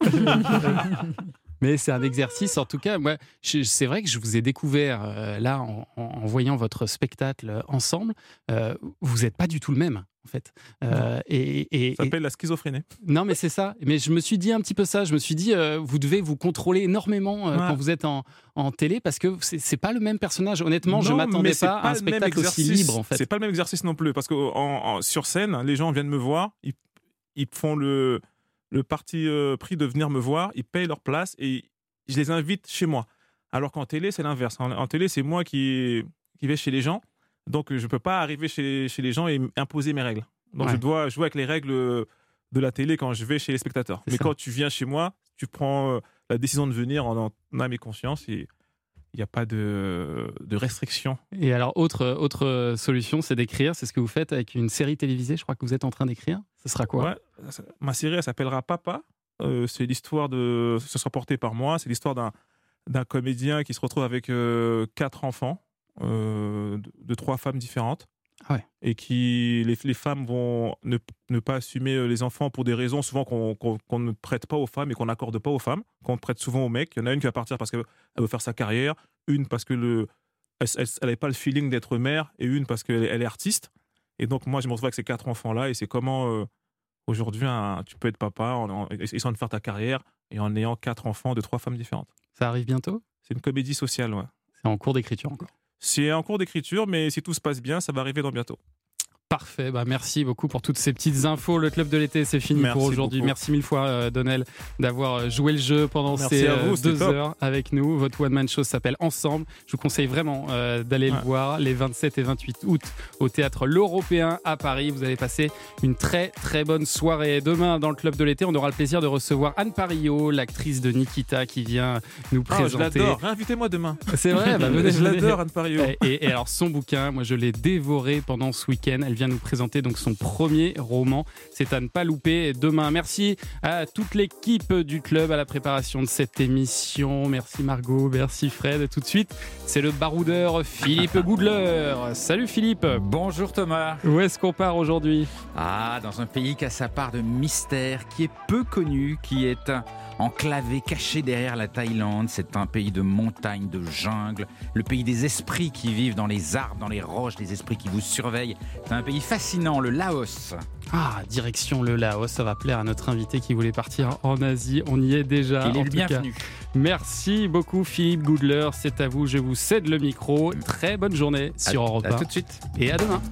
Mais c'est un exercice, en tout cas. Moi, c'est vrai que je vous ai découvert là en voyant votre spectacle ensemble. Vous n'êtes pas du tout le même, en fait. Ça s'appelle la schizophrénie. Non, mais c'est ça. Mais je me suis dit un petit peu ça. Je me suis dit, vous devez vous contrôler énormément quand vous êtes en télé, parce que c'est pas le même personnage. Honnêtement, je m'attendais pas à un spectacle aussi libre, en fait. C'est pas le même exercice non plus, parce que sur scène, les gens viennent me voir, ils font le parti pris de venir me voir, ils payent leur place et je les invite chez moi. Alors qu'en télé, c'est l'inverse. En télé, c'est moi qui vais chez les gens. Donc, je ne peux pas arriver chez les gens et imposer mes règles. Donc, je dois jouer avec les règles de la télé quand je vais chez les spectateurs. Mais quand tu viens chez moi, tu prends la décision de venir en âme et conscience et il n'y a pas de restriction. Et alors, autre solution, c'est d'écrire. C'est ce que vous faites avec une série télévisée, je crois que vous êtes en train d'écrire. Ce sera quoi? Ma série, elle s'appellera Papa. C'est l'histoire ce sera porté par moi. C'est l'histoire d'un comédien qui se retrouve avec 4 enfants de 3 femmes différentes. Ah ouais. Et les femmes vont ne pas assumer les enfants pour des raisons souvent qu'on ne prête pas aux femmes et qu'on n'accorde pas aux femmes, qu'on prête souvent aux mecs. Il y en a une qui va partir parce qu'elle veut faire sa carrière, une parce que elle n'avait pas le feeling d'être mère, et une parce qu'elle est artiste. Et donc moi je me retrouve avec ces 4 enfants-là, et c'est comment aujourd'hui tu peux être papa en essayant de faire ta carrière et en ayant 4 enfants de 3 femmes différentes. Ça arrive bientôt? C'est une comédie sociale, ouais. C'est en cours d'écriture encore? C'est en cours d'écriture, mais si tout se passe bien, ça va arriver dans bientôt. Parfait, merci beaucoup pour toutes ces petites infos. Le club de l'été, c'est fini pour aujourd'hui. Beaucoup. Merci 1000 fois, Donnel, d'avoir joué le jeu pendant ces 2 heures avec nous. Votre one-man show s'appelle Ensemble. Je vous conseille vraiment d'aller le voir les 27 et 28 août au Théâtre L'Européen à Paris. Vous allez passer une très très bonne soirée. Demain, dans le club de l'été, on aura le plaisir de recevoir Anne Parillot, l'actrice de Nikita, qui vient nous présenter. Je l'adore, réinvitez-moi demain. C'est vrai, venez. Je l'adore, Anne Parillot. Et alors, son bouquin, moi je l'ai dévoré pendant ce week-end. Elle vient vient nous présenter donc son premier roman. C'est à ne pas louper demain. Merci à toute l'équipe du club à la préparation de cette émission. Merci Margot, merci Fred. Tout de suite, c'est le baroudeur Philippe Goodler. Salut Philippe. Bonjour Thomas. Où est-ce qu'on part aujourd'hui ? Dans un pays qui a sa part de mystère, qui est peu connu, qui est enclavé, caché derrière la Thaïlande. C'est un pays de montagnes, de jungles, le pays des esprits qui vivent dans les arbres, dans les roches, des esprits qui vous surveillent. C'est un pays fascinant, le Laos. Direction le Laos, ça va plaire à notre invité qui voulait partir en Asie. On y est déjà. Il est le bienvenu. Merci beaucoup Philippe Goodler, c'est à vous, je vous cède le micro. Très bonne journée sur Europe 1. À tout de suite. Et à demain.